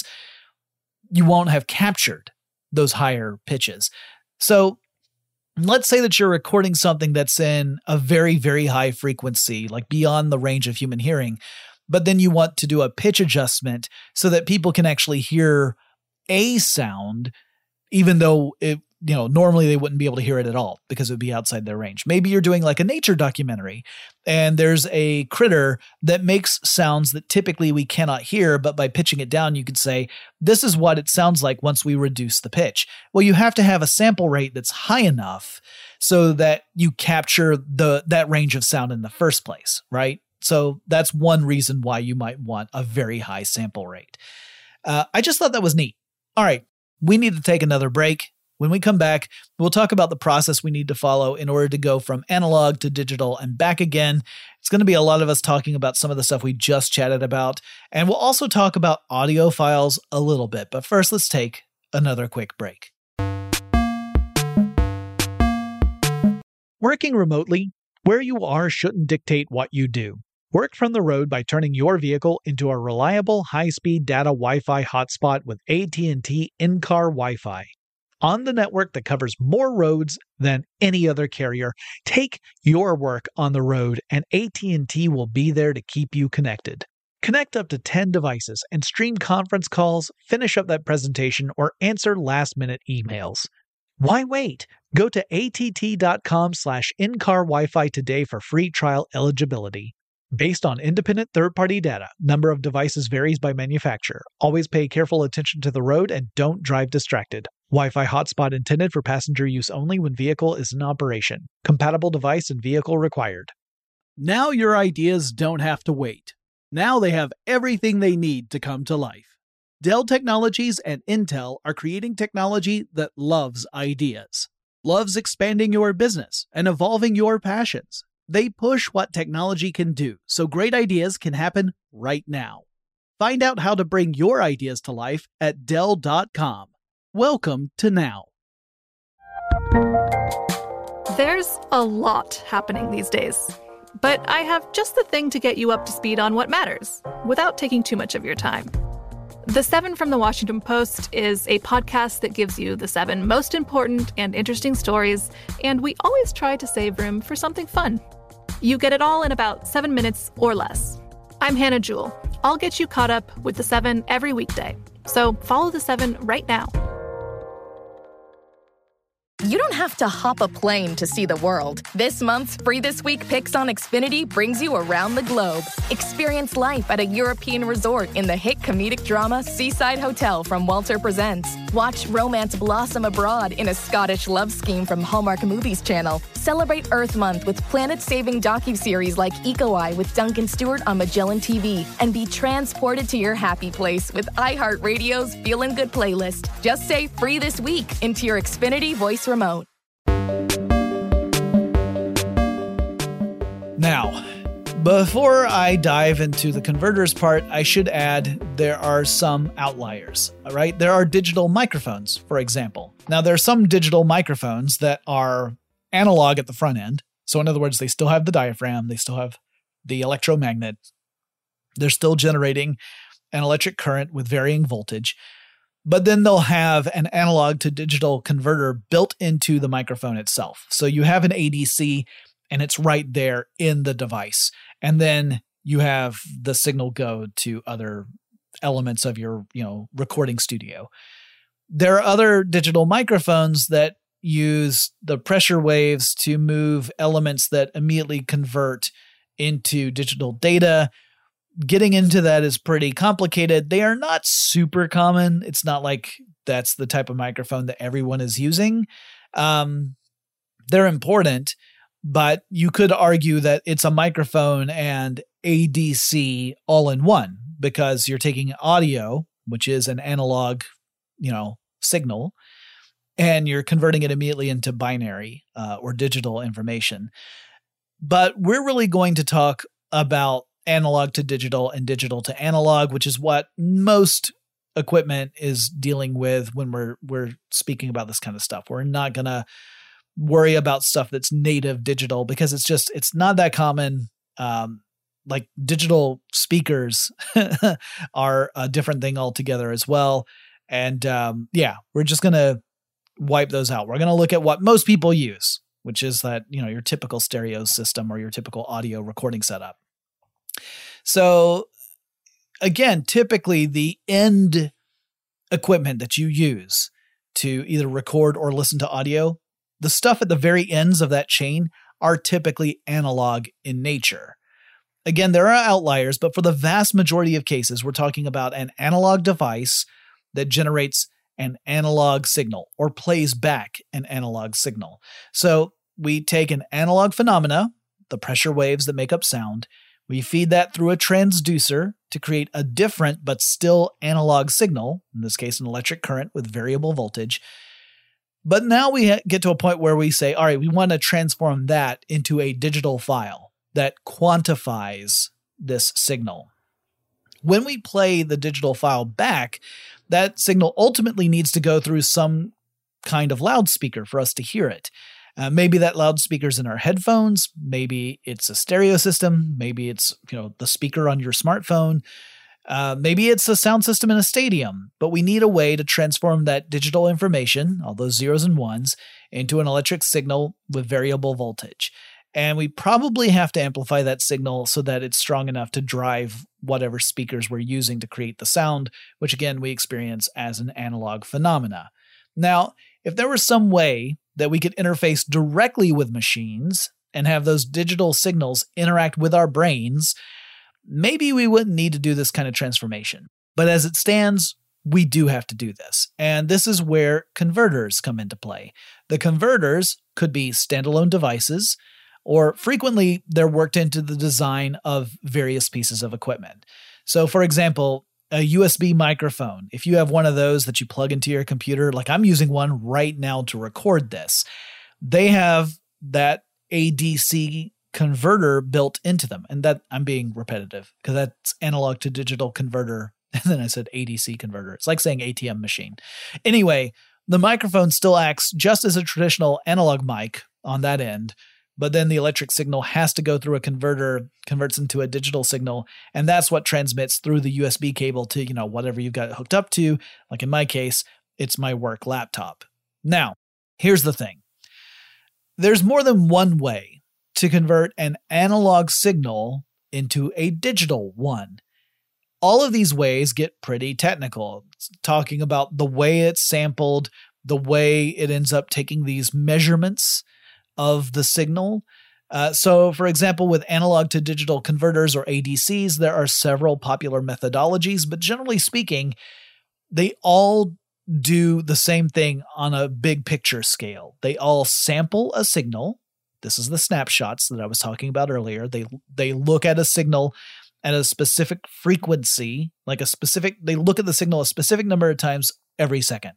you won't have captured those higher pitches. So let's say that you're recording something that's in a very, very high frequency, like beyond the range of human hearing, but then you want to do a pitch adjustment so that people can actually hear a sound, even though it, you know, normally they wouldn't be able to hear it at all because it would be outside their range. Maybe you're doing like a nature documentary and there's a critter that makes sounds that typically we cannot hear, but by pitching it down, you could say, this is what it sounds like once we reduce the pitch. Well, you have to have a sample rate that's high enough so that you capture the that range of sound in the first place, right? So that's one reason why you might want a very high sample rate. Uh, I just thought that was neat. All right, we need to take another break. When we come back, we'll talk about the process we need to follow in order to go from analog to digital and back again. It's going to be a lot of us talking about some of the stuff we just chatted about, and we'll also talk about audio files a little bit. But first, let's take another quick break. Working remotely, where you are shouldn't dictate what you do. Work from the road by turning your vehicle into a reliable, high-speed data Wi-Fi hotspot with A T and T in-car Wi-Fi. On the network that covers more roads than any other carrier, take your work on the road and A T and T will be there to keep you connected. Connect up to ten devices and stream conference calls, finish up that presentation, or answer last-minute emails. Why wait? Go to att.com slash in-car Wi-Fi today for free trial eligibility. Based on independent third-party data, number of devices varies by manufacturer. Always pay careful attention to the road and don't drive distracted. Wi-Fi hotspot intended for passenger use only when vehicle is in operation. Compatible device and vehicle required. Now your ideas don't have to wait. Now they have everything they need to come to life. Dell Technologies and Intel are creating technology that loves ideas, loves expanding your business and evolving your passions. They push what technology can do, so great ideas can happen right now. Find out how to bring your ideas to life at Dell dot com. Welcome to Now. There's a lot happening these days, but I have just the thing to get you up to speed on what matters, without taking too much of your time. The Seven from the Washington Post is a podcast that gives you the seven most important and interesting stories, and we always try to save room for something fun. You get it all in about seven minutes or less. I'm Hannah Jewell. I'll get you caught up with the seven every weekday. So follow the seven right now. You don't have to hop a plane to see the world. This month's Free This Week Picks on Xfinity brings you around the globe. Experience life at a European resort in the hit comedic drama Seaside Hotel from Walter Presents. Watch romance blossom abroad in a Scottish love scheme from Hallmark Movies Channel. Celebrate Earth Month with planet-saving docuseries like Eco Eye with Duncan Stewart on Magellan T V. And be transported to your happy place with iHeartRadio's Feelin' Good playlist. Just say Free This Week into your Xfinity voice remote. Now, before I dive into the converters part, I should add there are some outliers, all right? There are digital microphones, for example. Now, there are some digital microphones that are analog at the front end. So in other words, they still have the diaphragm, they still have the electromagnet. They're still generating an electric current with varying voltage. But then they'll have an analog to digital converter built into the microphone itself. So you have an A D C and it's right there in the device. And then you have the signal go to other elements of your, you know, recording studio. There are other digital microphones that use the pressure waves to move elements that immediately convert into digital data. Getting into that is pretty complicated. They are not super common. It's not like that's the type of microphone that everyone is using. Um, they're important, but you could argue that it's a microphone and A D C all in one, because you're taking audio, which is an analog, you know, signal, and you're converting it immediately into binary uh, or digital information. But we're really going to talk about analog to digital and digital to analog, which is what most equipment is dealing with when we're we're speaking about this kind of stuff. We're not going to worry about stuff that's native digital because it's just, it's not that common. Um, like digital speakers are a different thing altogether as well. And um, yeah, we're just going to wipe those out. We're going to look at what most people use, which is that, you know, your typical stereo system or your typical audio recording setup. So again, typically the end equipment that you use to either record or listen to audio, the stuff at the very ends of that chain are typically analog in nature. Again, there are outliers, but for the vast majority of cases, we're talking about an analog device that generates an analog signal or plays back an analog signal. So we take an analog phenomena, the pressure waves that make up sound, we feed that through a transducer to create a different but still analog signal, in this case an electric current with variable voltage. But now we get to a point where we say, all right, we want to transform that into a digital file that quantifies this signal. When we play the digital file back, that signal ultimately needs to go through some kind of loudspeaker for us to hear it. Uh, maybe that loudspeaker's in our headphones. Maybe it's a stereo system. Maybe it's, you know, the speaker on your smartphone. Uh, maybe it's a sound system in a stadium. But we need a way to transform that digital information, all those zeros and ones, into an electric signal with variable voltage. And we probably have to amplify that signal so that it's strong enough to drive whatever speakers we're using to create the sound, which again we experience as an analog phenomena. Now, if there was some way that we could interface directly with machines and have those digital signals interact with our brains, maybe we wouldn't need to do this kind of transformation. But as it stands, we do have to do this. And this is where converters come into play. The converters could be standalone devices, or frequently they're worked into the design of various pieces of equipment. So for example, a U S B microphone. If you have one of those that you plug into your computer, like I'm using one right now to record this, they have that A D C converter built into them. And that I'm being repetitive because that's analog to digital converter. And then I said A D C converter. It's like saying A T M machine. Anyway, the microphone still acts just as a traditional analog mic on that end, but then the electric signal has to go through a converter, converts into a digital signal, and that's what transmits through the U S B cable to, you know, whatever you've got it hooked up to. Like in my case, it's my work laptop. Now, here's the thing. There's more than one way to convert an analog signal into a digital one. All of these ways get pretty technical, talking about the way it's sampled, the way it ends up taking these measurements of the signal. Uh, so, for example, with analog to digital converters, or A D Cs, there are several popular methodologies, but generally speaking, they all do the same thing on a big picture scale. They all sample a signal. This is the snapshots that I was talking about earlier. They they look at a signal at a specific frequency, like a specific, they look at the signal a specific number of times every second.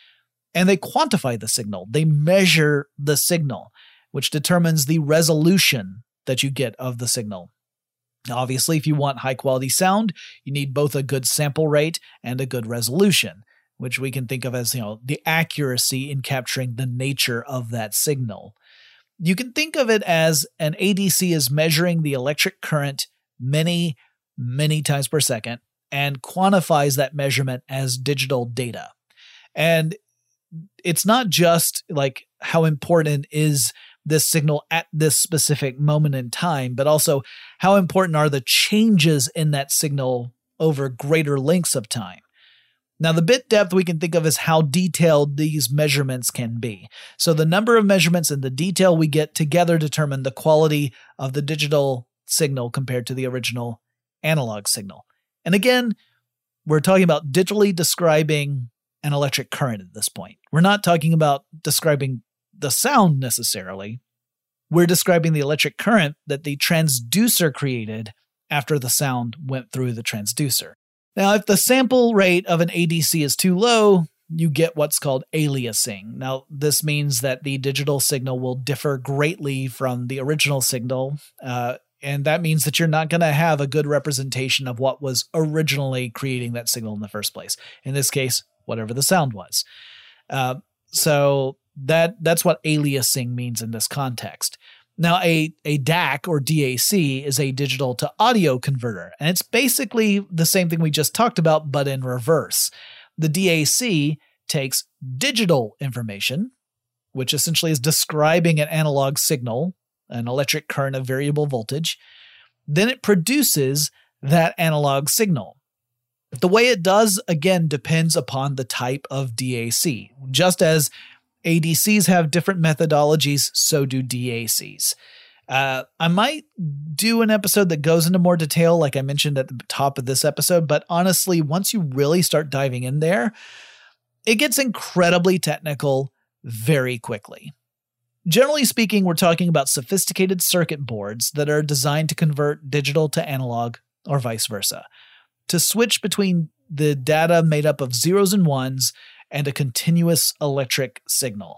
And they quantify the signal. They measure the signal, which determines the resolution that you get of the signal. Now, obviously, if you want high quality sound, you need both a good sample rate and a good resolution, which we can think of as, you know, the accuracy in capturing the nature of that signal. You can think of it as an A D C is measuring the electric current many, many times per second and quantifies that measurement as digital data. And it's not just like how important is this signal at this specific moment in time, but also how important are the changes in that signal over greater lengths of time. Now, the bit depth we can think of as how detailed these measurements can be. So the number of measurements and the detail we get together determine the quality of the digital signal compared to the original analog signal. And again, we're talking about digitally describing an electric current at this point. We're not talking about describing the sound necessarily. We're describing the electric current that the transducer created after the sound went through the transducer. Now, if the sample rate of an A D C is too low, you get what's called aliasing. Now, this means that the digital signal will differ greatly from the original signal, uh, and that means that you're not going to have a good representation of what was originally creating that signal in the first place. In this case, whatever the sound was. Uh, so that that's what aliasing means in this context. Now, a, a D A C or D A C is a digital to audio converter, and it's basically the same thing we just talked about, but in reverse. The D A C takes digital information, which essentially is describing an analog signal, an electric current of variable voltage. Then it produces that analog signal. The way it does, again, depends upon the type of D A C. Just as A D Cs have different methodologies, so do D A Cs. Uh, I might do an episode that goes into more detail, like I mentioned at the top of this episode, but honestly, once you really start diving in there, it gets incredibly technical very quickly. Generally speaking, we're talking about sophisticated circuit boards that are designed to convert digital to analog or vice versa, to switch between the data made up of zeros and ones and a continuous electric signal.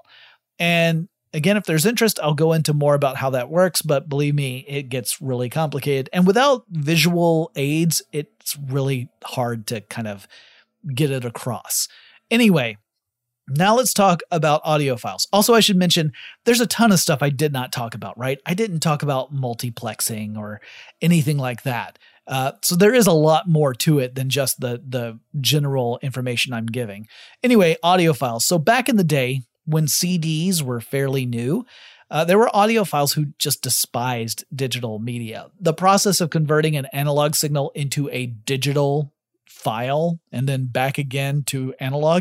And again, if there's interest, I'll go into more about how that works, but believe me, it gets really complicated. And without visual aids, it's really hard to kind of get it across. Anyway, now let's talk about audio files. Also, I should mention, there's a ton of stuff I did not talk about, right? I didn't talk about multiplexing or anything like that. Uh, so there is a lot more to it than just the, the general information I'm giving. Anyway, audio files. So back in the day, when C Ds were fairly new, uh, there were audiophiles who just despised digital media. The process of converting an analog signal into a digital file and then back again to analog,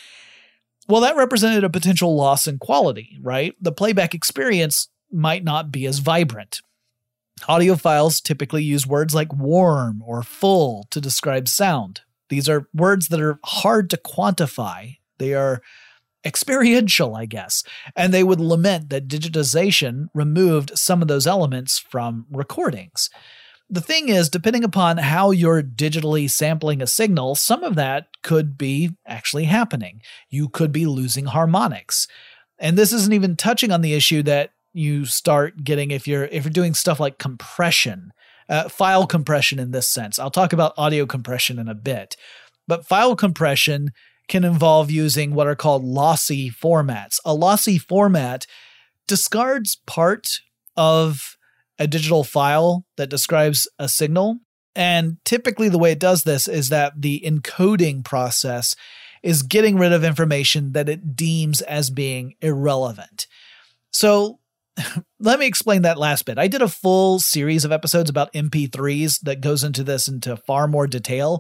well, that represented a potential loss in quality, right? The playback experience might not be as vibrant. Audiophiles typically use words like warm or full to describe sound. These are words that are hard to quantify. They are experiential, I guess, and they would lament that digitization removed some of those elements from recordings. The thing is, depending upon how you're digitally sampling a signal, some of that could be actually happening. You could be losing harmonics. And this isn't even touching on the issue that you start getting if you're if you're doing stuff like compression, uh, file compression in this sense. I'll talk about audio compression in a bit. But file compression can involve using what are called lossy formats. A lossy format discards part of a digital file that describes a signal. And typically the way it does this is that the encoding process is getting rid of information that it deems as being irrelevant. So let me explain that last bit. I did a full series of episodes about M P threes that goes into this into far more detail.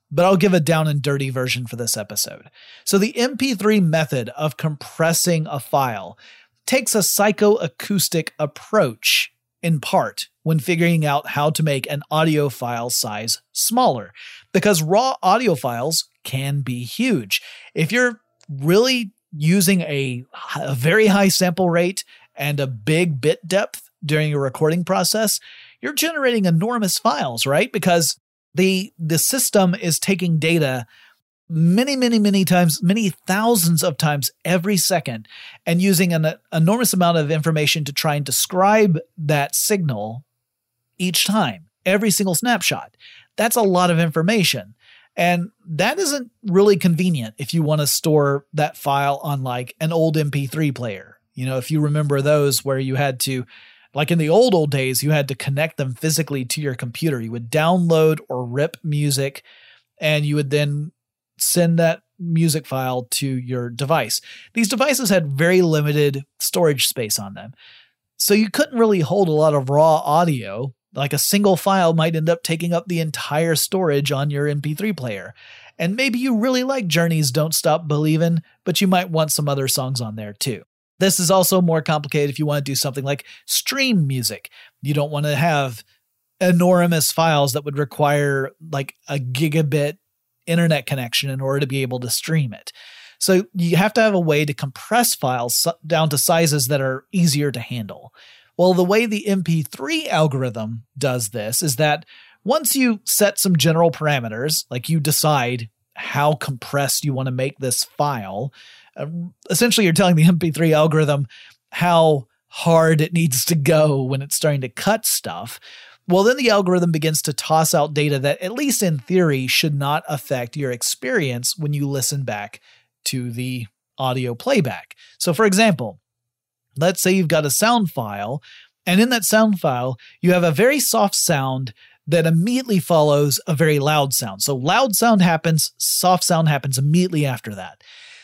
but I'll give a down and dirty version for this episode. So the M P three method of compressing a file takes a psychoacoustic approach in part when figuring out how to make an audio file size smaller, because raw audio files can be huge. If you're really using a, a very high sample rate and a big bit depth during your recording process, you're generating enormous files, right? Because the the system is taking data many, many, many times, many thousands of times every second, and using an enormous amount of information to try and describe that signal each time, every single snapshot. That's a lot of information. And that isn't really convenient if you want to store that file on like an old M P three player. You know, if you remember those where you had to, like in the old, old days, you had to connect them physically to your computer. You would download or rip music, and you would then send that music file to your device. These devices had very limited storage space on them. So you couldn't really hold a lot of raw audio. Like a single file might end up taking up the entire storage on your M P three player. And maybe you really like Journey's Don't Stop Believin', but you might want some other songs on there too. This is also more complicated if you want to do something like stream music. You don't want to have enormous files that would require like a gigabit internet connection in order to be able to stream it. So you have to have a way to compress files down to sizes that are easier to handle. Well, the way the M P three algorithm does this is that once you set some general parameters, like you decide how compressed you want to make this file, uh, essentially you're telling the M P three algorithm how hard it needs to go when it's starting to cut stuff. Well, then the algorithm begins to toss out data that, at least in theory, should not affect your experience when you listen back to the audio playback. So, for example, let's say you've got a sound file, and in that sound file, you have a very soft sound that immediately follows a very loud sound. So loud sound happens, soft sound happens immediately after that.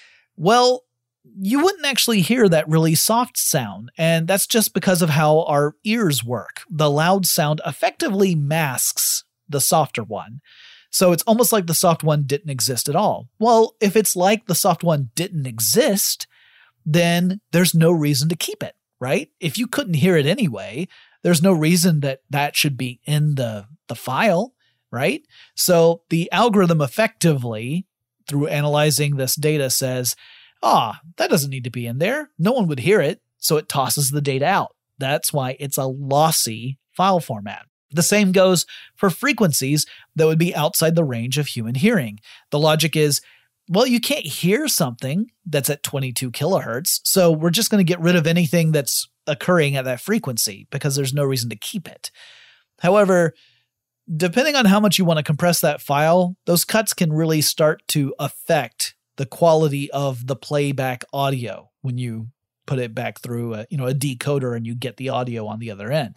Well, you wouldn't actually hear that really soft sound, and that's just because of how our ears work. The loud sound effectively masks the softer one. So it's almost like the soft one didn't exist at all. Well, if it's like the soft one didn't exist, then there's no reason to keep it, right? If you couldn't hear it anyway, there's no reason that that should be in the, the file, right? So the algorithm effectively, through analyzing this data, says, ah, that doesn't need to be in there. No one would hear it, so it tosses the data out. That's why it's a lossy file format. The same goes for frequencies that would be outside the range of human hearing. The logic is, well, you can't hear something that's at twenty-two kilohertz, so we're just going to get rid of anything that's occurring at that frequency because there's no reason to keep it. However, depending on how much you want to compress that file, those cuts can really start to affect the quality of the playback audio when you put it back through a, you know, a decoder and you get the audio on the other end.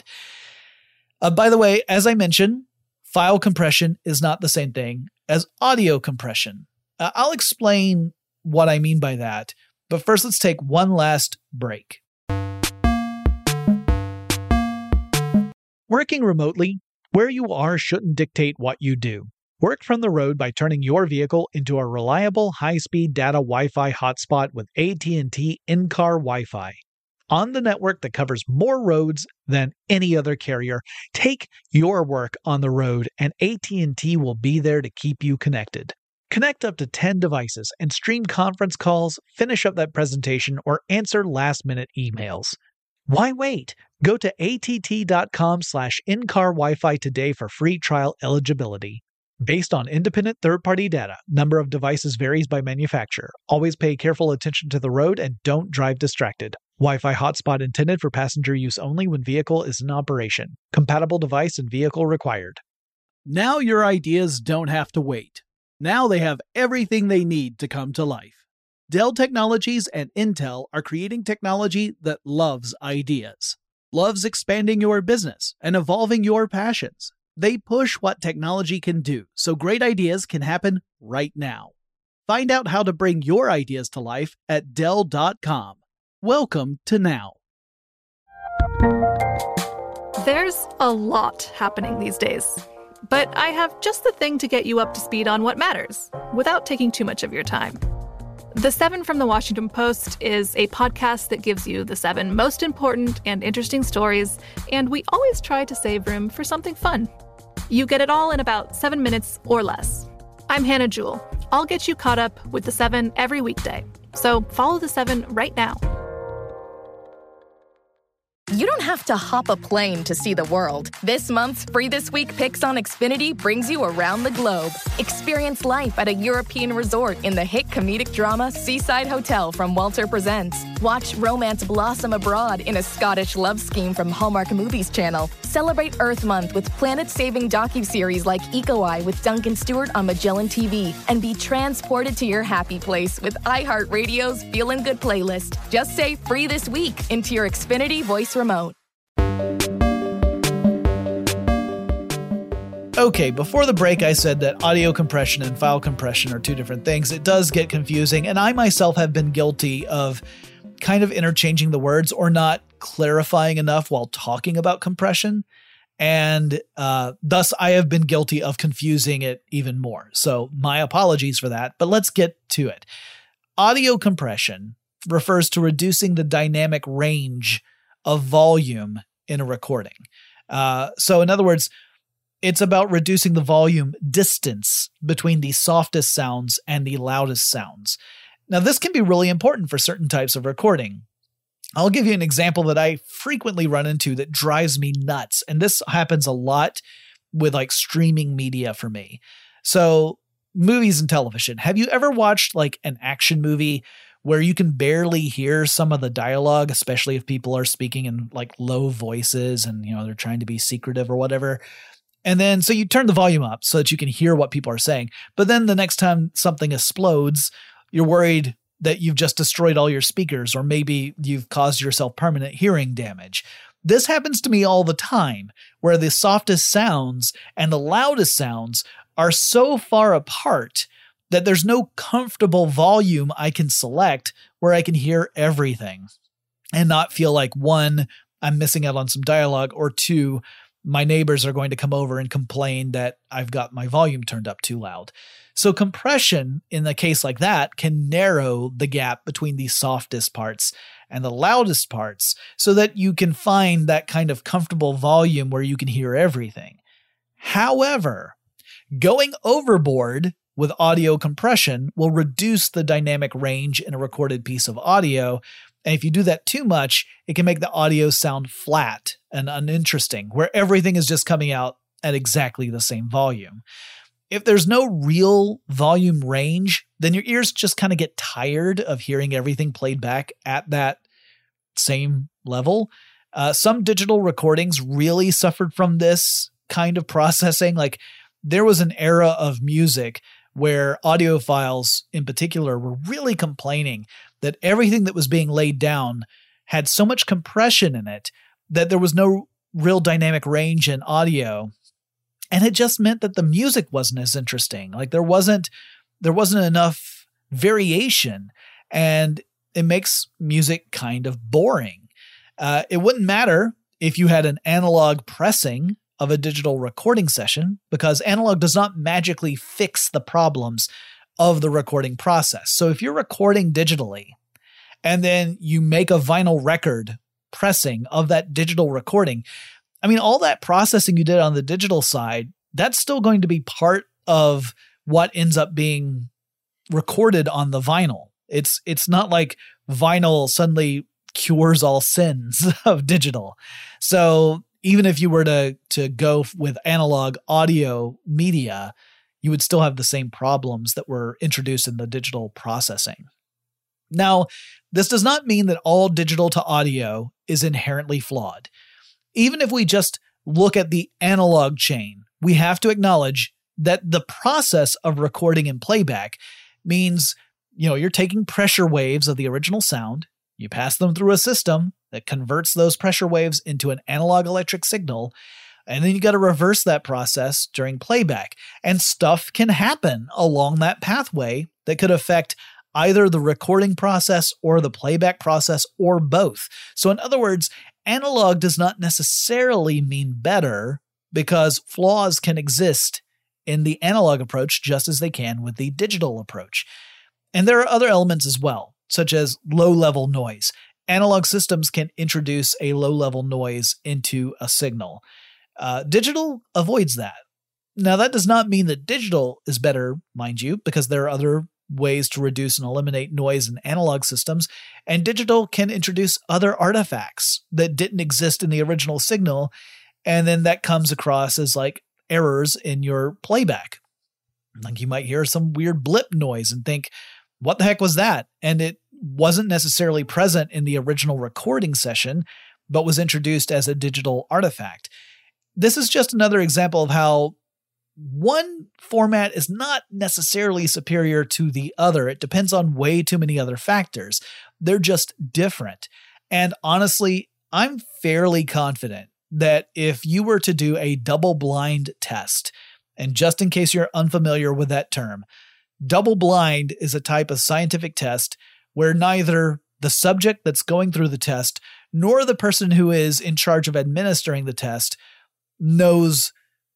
Uh, by the way, as I mentioned, file compression is not the same thing as audio compression. Uh, I'll explain what I mean by that, but first let's take one last break. Working remotely, where you are shouldn't dictate what you do. Work from the road by turning your vehicle into a reliable high-speed data Wi-Fi hotspot with A T and T in-car Wi-Fi. On the network that covers more roads than any other carrier, take your work on the road and A T and T will be there to keep you connected. Connect up to ten devices and stream conference calls, finish up that presentation, or answer last-minute emails. Why wait? Go to att.com slash in-car Wi-Fi today for free trial eligibility. Based on independent third-party data, number of devices varies by manufacturer. Always pay careful attention to the road and don't drive distracted. Wi-Fi hotspot intended for passenger use only when vehicle is in operation. Compatible device and vehicle required. Now your ideas don't have to wait. Now they have everything they need to come to life. Dell Technologies and Intel are creating technology that loves ideas, loves expanding your business and evolving your passions. They push what technology can do, so great ideas can happen right now. Find out how to bring your ideas to life at Dell dot com. Welcome to Now. There's a lot happening these days. But I have just the thing to get you up to speed on what matters, without taking too much of your time. The Seven from the Washington Post is a podcast that gives you the seven most important and interesting stories, and we always try to save room for something fun. You get it all in about seven minutes or less. I'm Hannah Jewell. I'll get you caught up with the Seven every weekday. So follow the Seven right now. You don't have to hop a plane to see the world. This month's Free This Week Picks on Xfinity brings you around the globe. Experience life at a European resort in the hit comedic drama Seaside Hotel from Walter Presents. Watch romance blossom abroad in a Scottish love scheme from Hallmark Movies Channel. Celebrate Earth Month with planet-saving docuseries like Eco Eye with Duncan Stewart on Magellan T V. And be transported to your happy place with iHeartRadio's Feelin' Good playlist. Just say Free This Week into your Xfinity voice remote. Okay, before the break I said that audio compression and file compression are two different things. It does get confusing, and I myself have been guilty of kind of interchanging the words or not clarifying enough while talking about compression, and uh, thus I have been guilty of confusing it even more. So my apologies for that, but let's get to it. Audio compression refers to reducing the dynamic range of volume in a recording. Uh, so in other words, it's about reducing the volume distance between the softest sounds and the loudest sounds. Now, this can be really important for certain types of recording. I'll give you an example that I frequently run into that drives me nuts. And this happens a lot with like streaming media for me. So movies and television. Have you ever watched like an action movie where you can barely hear some of the dialogue, especially if people are speaking in like low voices and, you know, they're trying to be secretive or whatever? And then, so you turn the volume up so that you can hear what people are saying. But then the next time something explodes, you're worried that you've just destroyed all your speakers, or maybe you've caused yourself permanent hearing damage. This happens to me all the time, where the softest sounds and the loudest sounds are so far apart that there's no comfortable volume I can select where I can hear everything and not feel like, one, I'm missing out on some dialogue, or two, my neighbors are going to come over and complain that I've got my volume turned up too loud. So compression in a case like that can narrow the gap between the softest parts and the loudest parts so that you can find that kind of comfortable volume where you can hear everything. However, going overboard with audio compression will reduce the dynamic range in a recorded piece of audio. And if you do that too much, it can make the audio sound flat and uninteresting, where everything is just coming out at exactly the same volume. If there's no real volume range, then your ears just kind of get tired of hearing everything played back at that same level. Uh, some digital recordings really suffered from this kind of processing. Like, there was an era of music where audiophiles in particular were really complaining that everything that was being laid down had so much compression in it that there was no real dynamic range in audio. And it just meant that the music wasn't as interesting. Like there wasn't, there wasn't enough variation, and it makes music kind of boring. Uh, it wouldn't matter if you had an analog pressing of a digital recording session, because analog does not magically fix the problems of the recording process. So if you're recording digitally and then you make a vinyl record pressing of that digital recording, I mean, all that processing you did on the digital side, that's still going to be part of what ends up being recorded on the vinyl. It's, it's not like vinyl suddenly cures all sins of digital. So even if you were to, to go with analog audio media, you would still have the same problems that were introduced in the digital processing. Now, this does not mean that all digital to audio is inherently flawed. Even if we just look at the analog chain, we have to acknowledge that the process of recording and playback means, you know, you're taking pressure waves of the original sound, you pass them through a system that converts those pressure waves into an analog electric signal, and then you got to reverse that process during playback. And stuff can happen along that pathway that could affect either the recording process or the playback process or both. So in other words, analog does not necessarily mean better, because flaws can exist in the analog approach just as they can with the digital approach. And there are other elements as well, such as low-level noise. Analog systems can introduce a low-level noise into a signal. Uh, digital avoids that. Now, that does not mean that digital is better, mind you, because there are other ways to reduce and eliminate noise in analog systems, and digital can introduce other artifacts that didn't exist in the original signal, and then that comes across as like errors in your playback. Like you might hear some weird blip noise and think, what the heck was that? And it wasn't necessarily present in the original recording session, but was introduced as a digital artifact. This is just another example of how one format is not necessarily superior to the other. It depends on way too many other factors. They're just different. And honestly, I'm fairly confident that if you were to do a double-blind test, and just in case you're unfamiliar with that term, double-blind is a type of scientific test where neither the subject that's going through the test nor the person who is in charge of administering the test knows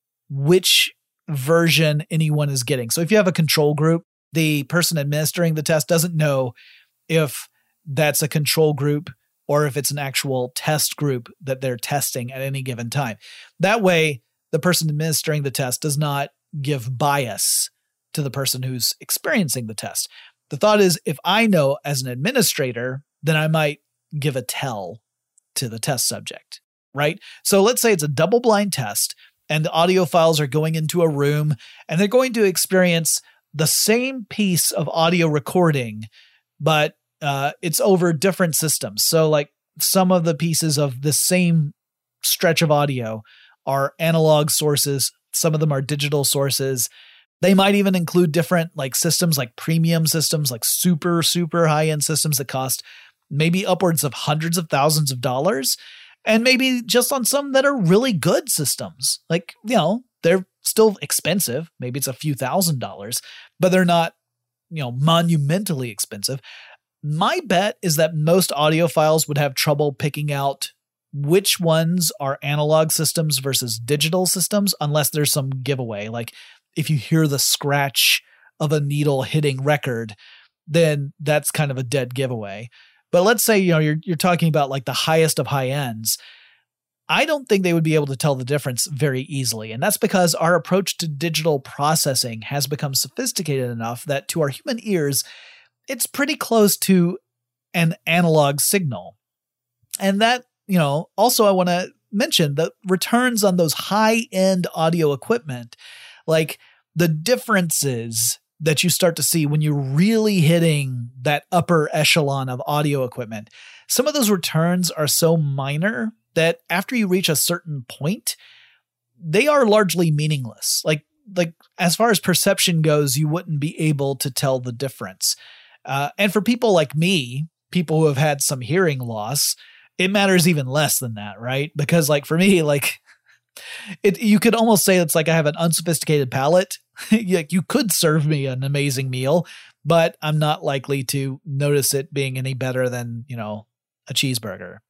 which version anyone is getting. So if you have a control group, the person administering the test doesn't know if that's a control group or if it's an actual test group that they're testing at any given time. That way, the person administering the test does not give bias to the person who's experiencing the test. The thought is, if I know as an administrator, then I might give a tell to the test subject, right? So let's say it's a double-blind test, and the audio files are going into a room, and they're going to experience the same piece of audio recording, but uh, it's over different systems. So like some of the pieces of the same stretch of audio are analog sources. Some of them are digital sources. They might even include different like systems, like premium systems, like super, super high-end systems that cost maybe upwards of hundreds of thousands of dollars. And maybe just on some that are really good systems. Like, you know, they're still expensive. Maybe it's a few thousand dollars, but they're not, you know, monumentally expensive. My bet is that most audiophiles would have trouble picking out which ones are analog systems versus digital systems, unless there's some giveaway. Like if you hear the scratch of a needle hitting record, then that's kind of a dead giveaway. But let's say, you know, you're you're talking about like the highest of high ends. I don't think they would be able to tell the difference very easily. And that's because our approach to digital processing has become sophisticated enough that to our human ears, it's pretty close to an analog signal. And that, you know, also I want to mention the returns on those high-end audio equipment, like the differences that you start to see when you're really hitting that upper echelon of audio equipment. Some of those returns are so minor that after you reach a certain point, they are largely meaningless. Like, like as far as perception goes, you wouldn't be able to tell the difference. Uh, and for people like me, people who have had some hearing loss, it matters even less than that, right? Because like for me, like it, you could almost say it's like I have an unsophisticated palate. You could serve me an amazing meal, but I'm not likely to notice it being any better than, you know, a cheeseburger.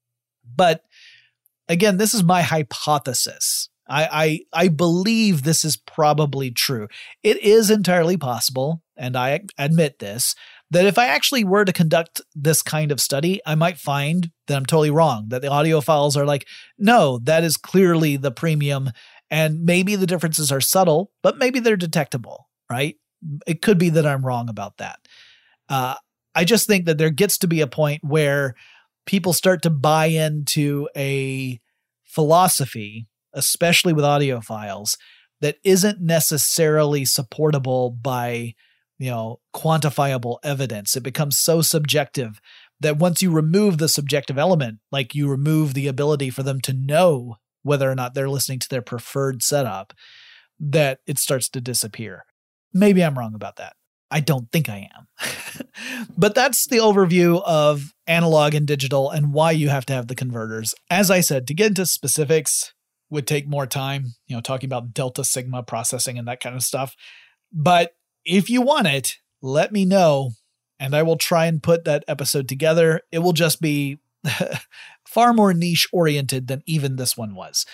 But again, this is my hypothesis. I, I, I believe this is probably true. It is entirely possible, and I admit this, that if I actually were to conduct this kind of study, I might find that I'm totally wrong, that the audio files are like, no, that is clearly the premium. And maybe the differences are subtle, but maybe they're detectable, right? It could be that I'm wrong about that. Uh, I just think that there gets to be a point where people start to buy into a philosophy, especially with audio files, that isn't necessarily supportable by, you know, quantifiable evidence. It becomes so subjective that once you remove the subjective element, like you remove the ability for them to know whether or not they're listening to their preferred setup, that it starts to disappear. Maybe I'm wrong about that. I don't think I am. But that's the overview of analog and digital and why you have to have the converters. As I said, to get into specifics would take more time, you know, talking about delta sigma processing and that kind of stuff. But if you want it, let me know, and I will try and put that episode together. It will just be far more niche oriented than even this one was.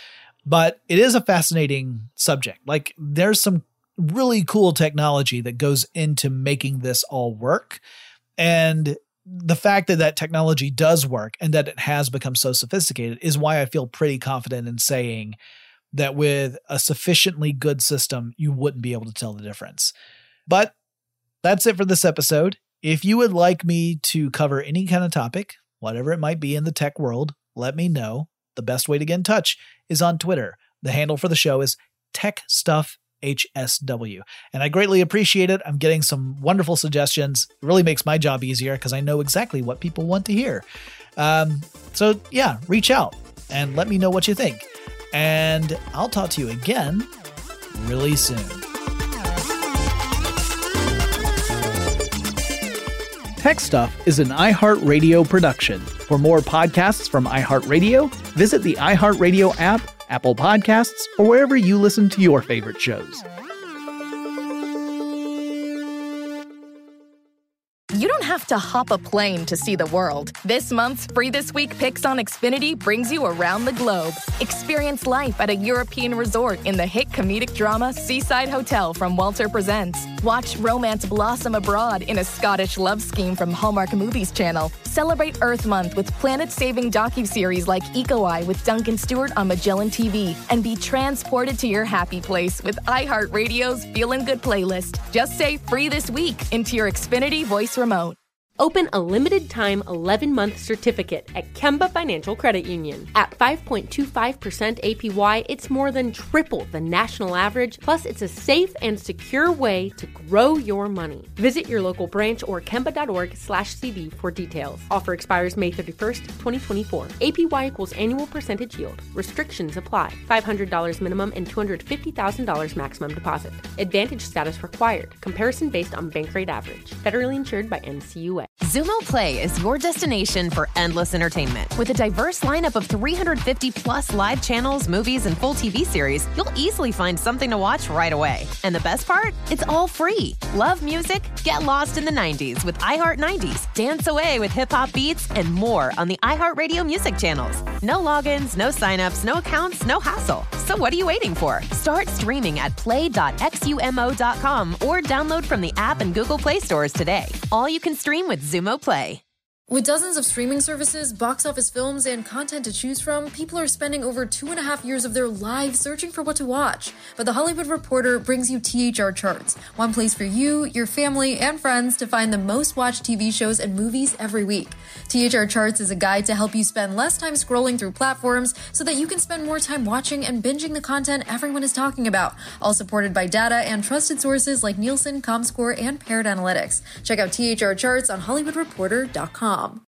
But it is a fascinating subject. Like, there's some really cool technology that goes into making this all work. And the fact that that technology does work and that it has become so sophisticated is why I feel pretty confident in saying that with a sufficiently good system, you wouldn't be able to tell the difference. But that's it for this episode. If you would like me to cover any kind of topic, whatever it might be in the tech world, let me know. The best way to get in touch is on Twitter. The handle for the show is TechStuffHSW. And I greatly appreciate it. I'm getting some wonderful suggestions. It really makes my job easier because I know exactly what people want to hear. Um, so yeah, reach out and let me know what you think. And I'll talk to you again really soon. Tech Stuff is an iHeartRadio production. For more podcasts from iHeartRadio, visit the iHeartRadio app, Apple Podcasts, or wherever you listen to your favorite shows. You don't have to hop a plane to see the world. This month's Free This Week Picks on Xfinity brings you around the globe. Experience life at a European resort in the hit comedic drama Seaside Hotel from Walter Presents. Watch romance blossom abroad in a Scottish love scheme from Hallmark Movies Channel. Celebrate Earth Month with planet-saving docuseries like Eco Eye with Duncan Stewart on Magellan T V. And be transported to your happy place with iHeartRadio's Feelin' Good playlist. Just say Free This Week into your Xfinity voice remote. Open a limited-time eleven-month certificate at Kemba Financial Credit Union. At five point two five percent A P Y, it's more than triple the national average, plus it's a safe and secure way to grow your money. Visit your local branch or kemba.org slash CD for details. Offer expires May thirty-first, twenty twenty-four. A P Y equals annual percentage yield. Restrictions apply. five hundred dollars minimum and two hundred fifty thousand dollars maximum deposit. Advantage status required. Comparison based on bank rate average. Federally insured by N C U A. Xumo Play is your destination for endless entertainment. With a diverse lineup of three hundred fifty plus live channels, movies, and full T V series, you'll easily find something to watch right away. And the best part? It's all free. Love music? Get lost in the nineties with iHeart nineties. Dance away with hip-hop beats and more on the iHeartRadio music channels. No logins, no signups, no accounts, no hassle. So what are you waiting for? Start streaming at play dot xumo dot com or download from the app and Google Play stores today. All you can stream with Xumo Play. With dozens of streaming services, box office films, and content to choose from, people are spending over two and a half years of their lives searching for what to watch. But The Hollywood Reporter brings you T H R Charts, one place for you, your family, and friends to find the most watched T V shows and movies every week. T H R Charts is a guide to help you spend less time scrolling through platforms so that you can spend more time watching and binging the content everyone is talking about, all supported by data and trusted sources like Nielsen, Comscore, and Paired Analytics. Check out T H R Charts on Hollywood Reporter dot com.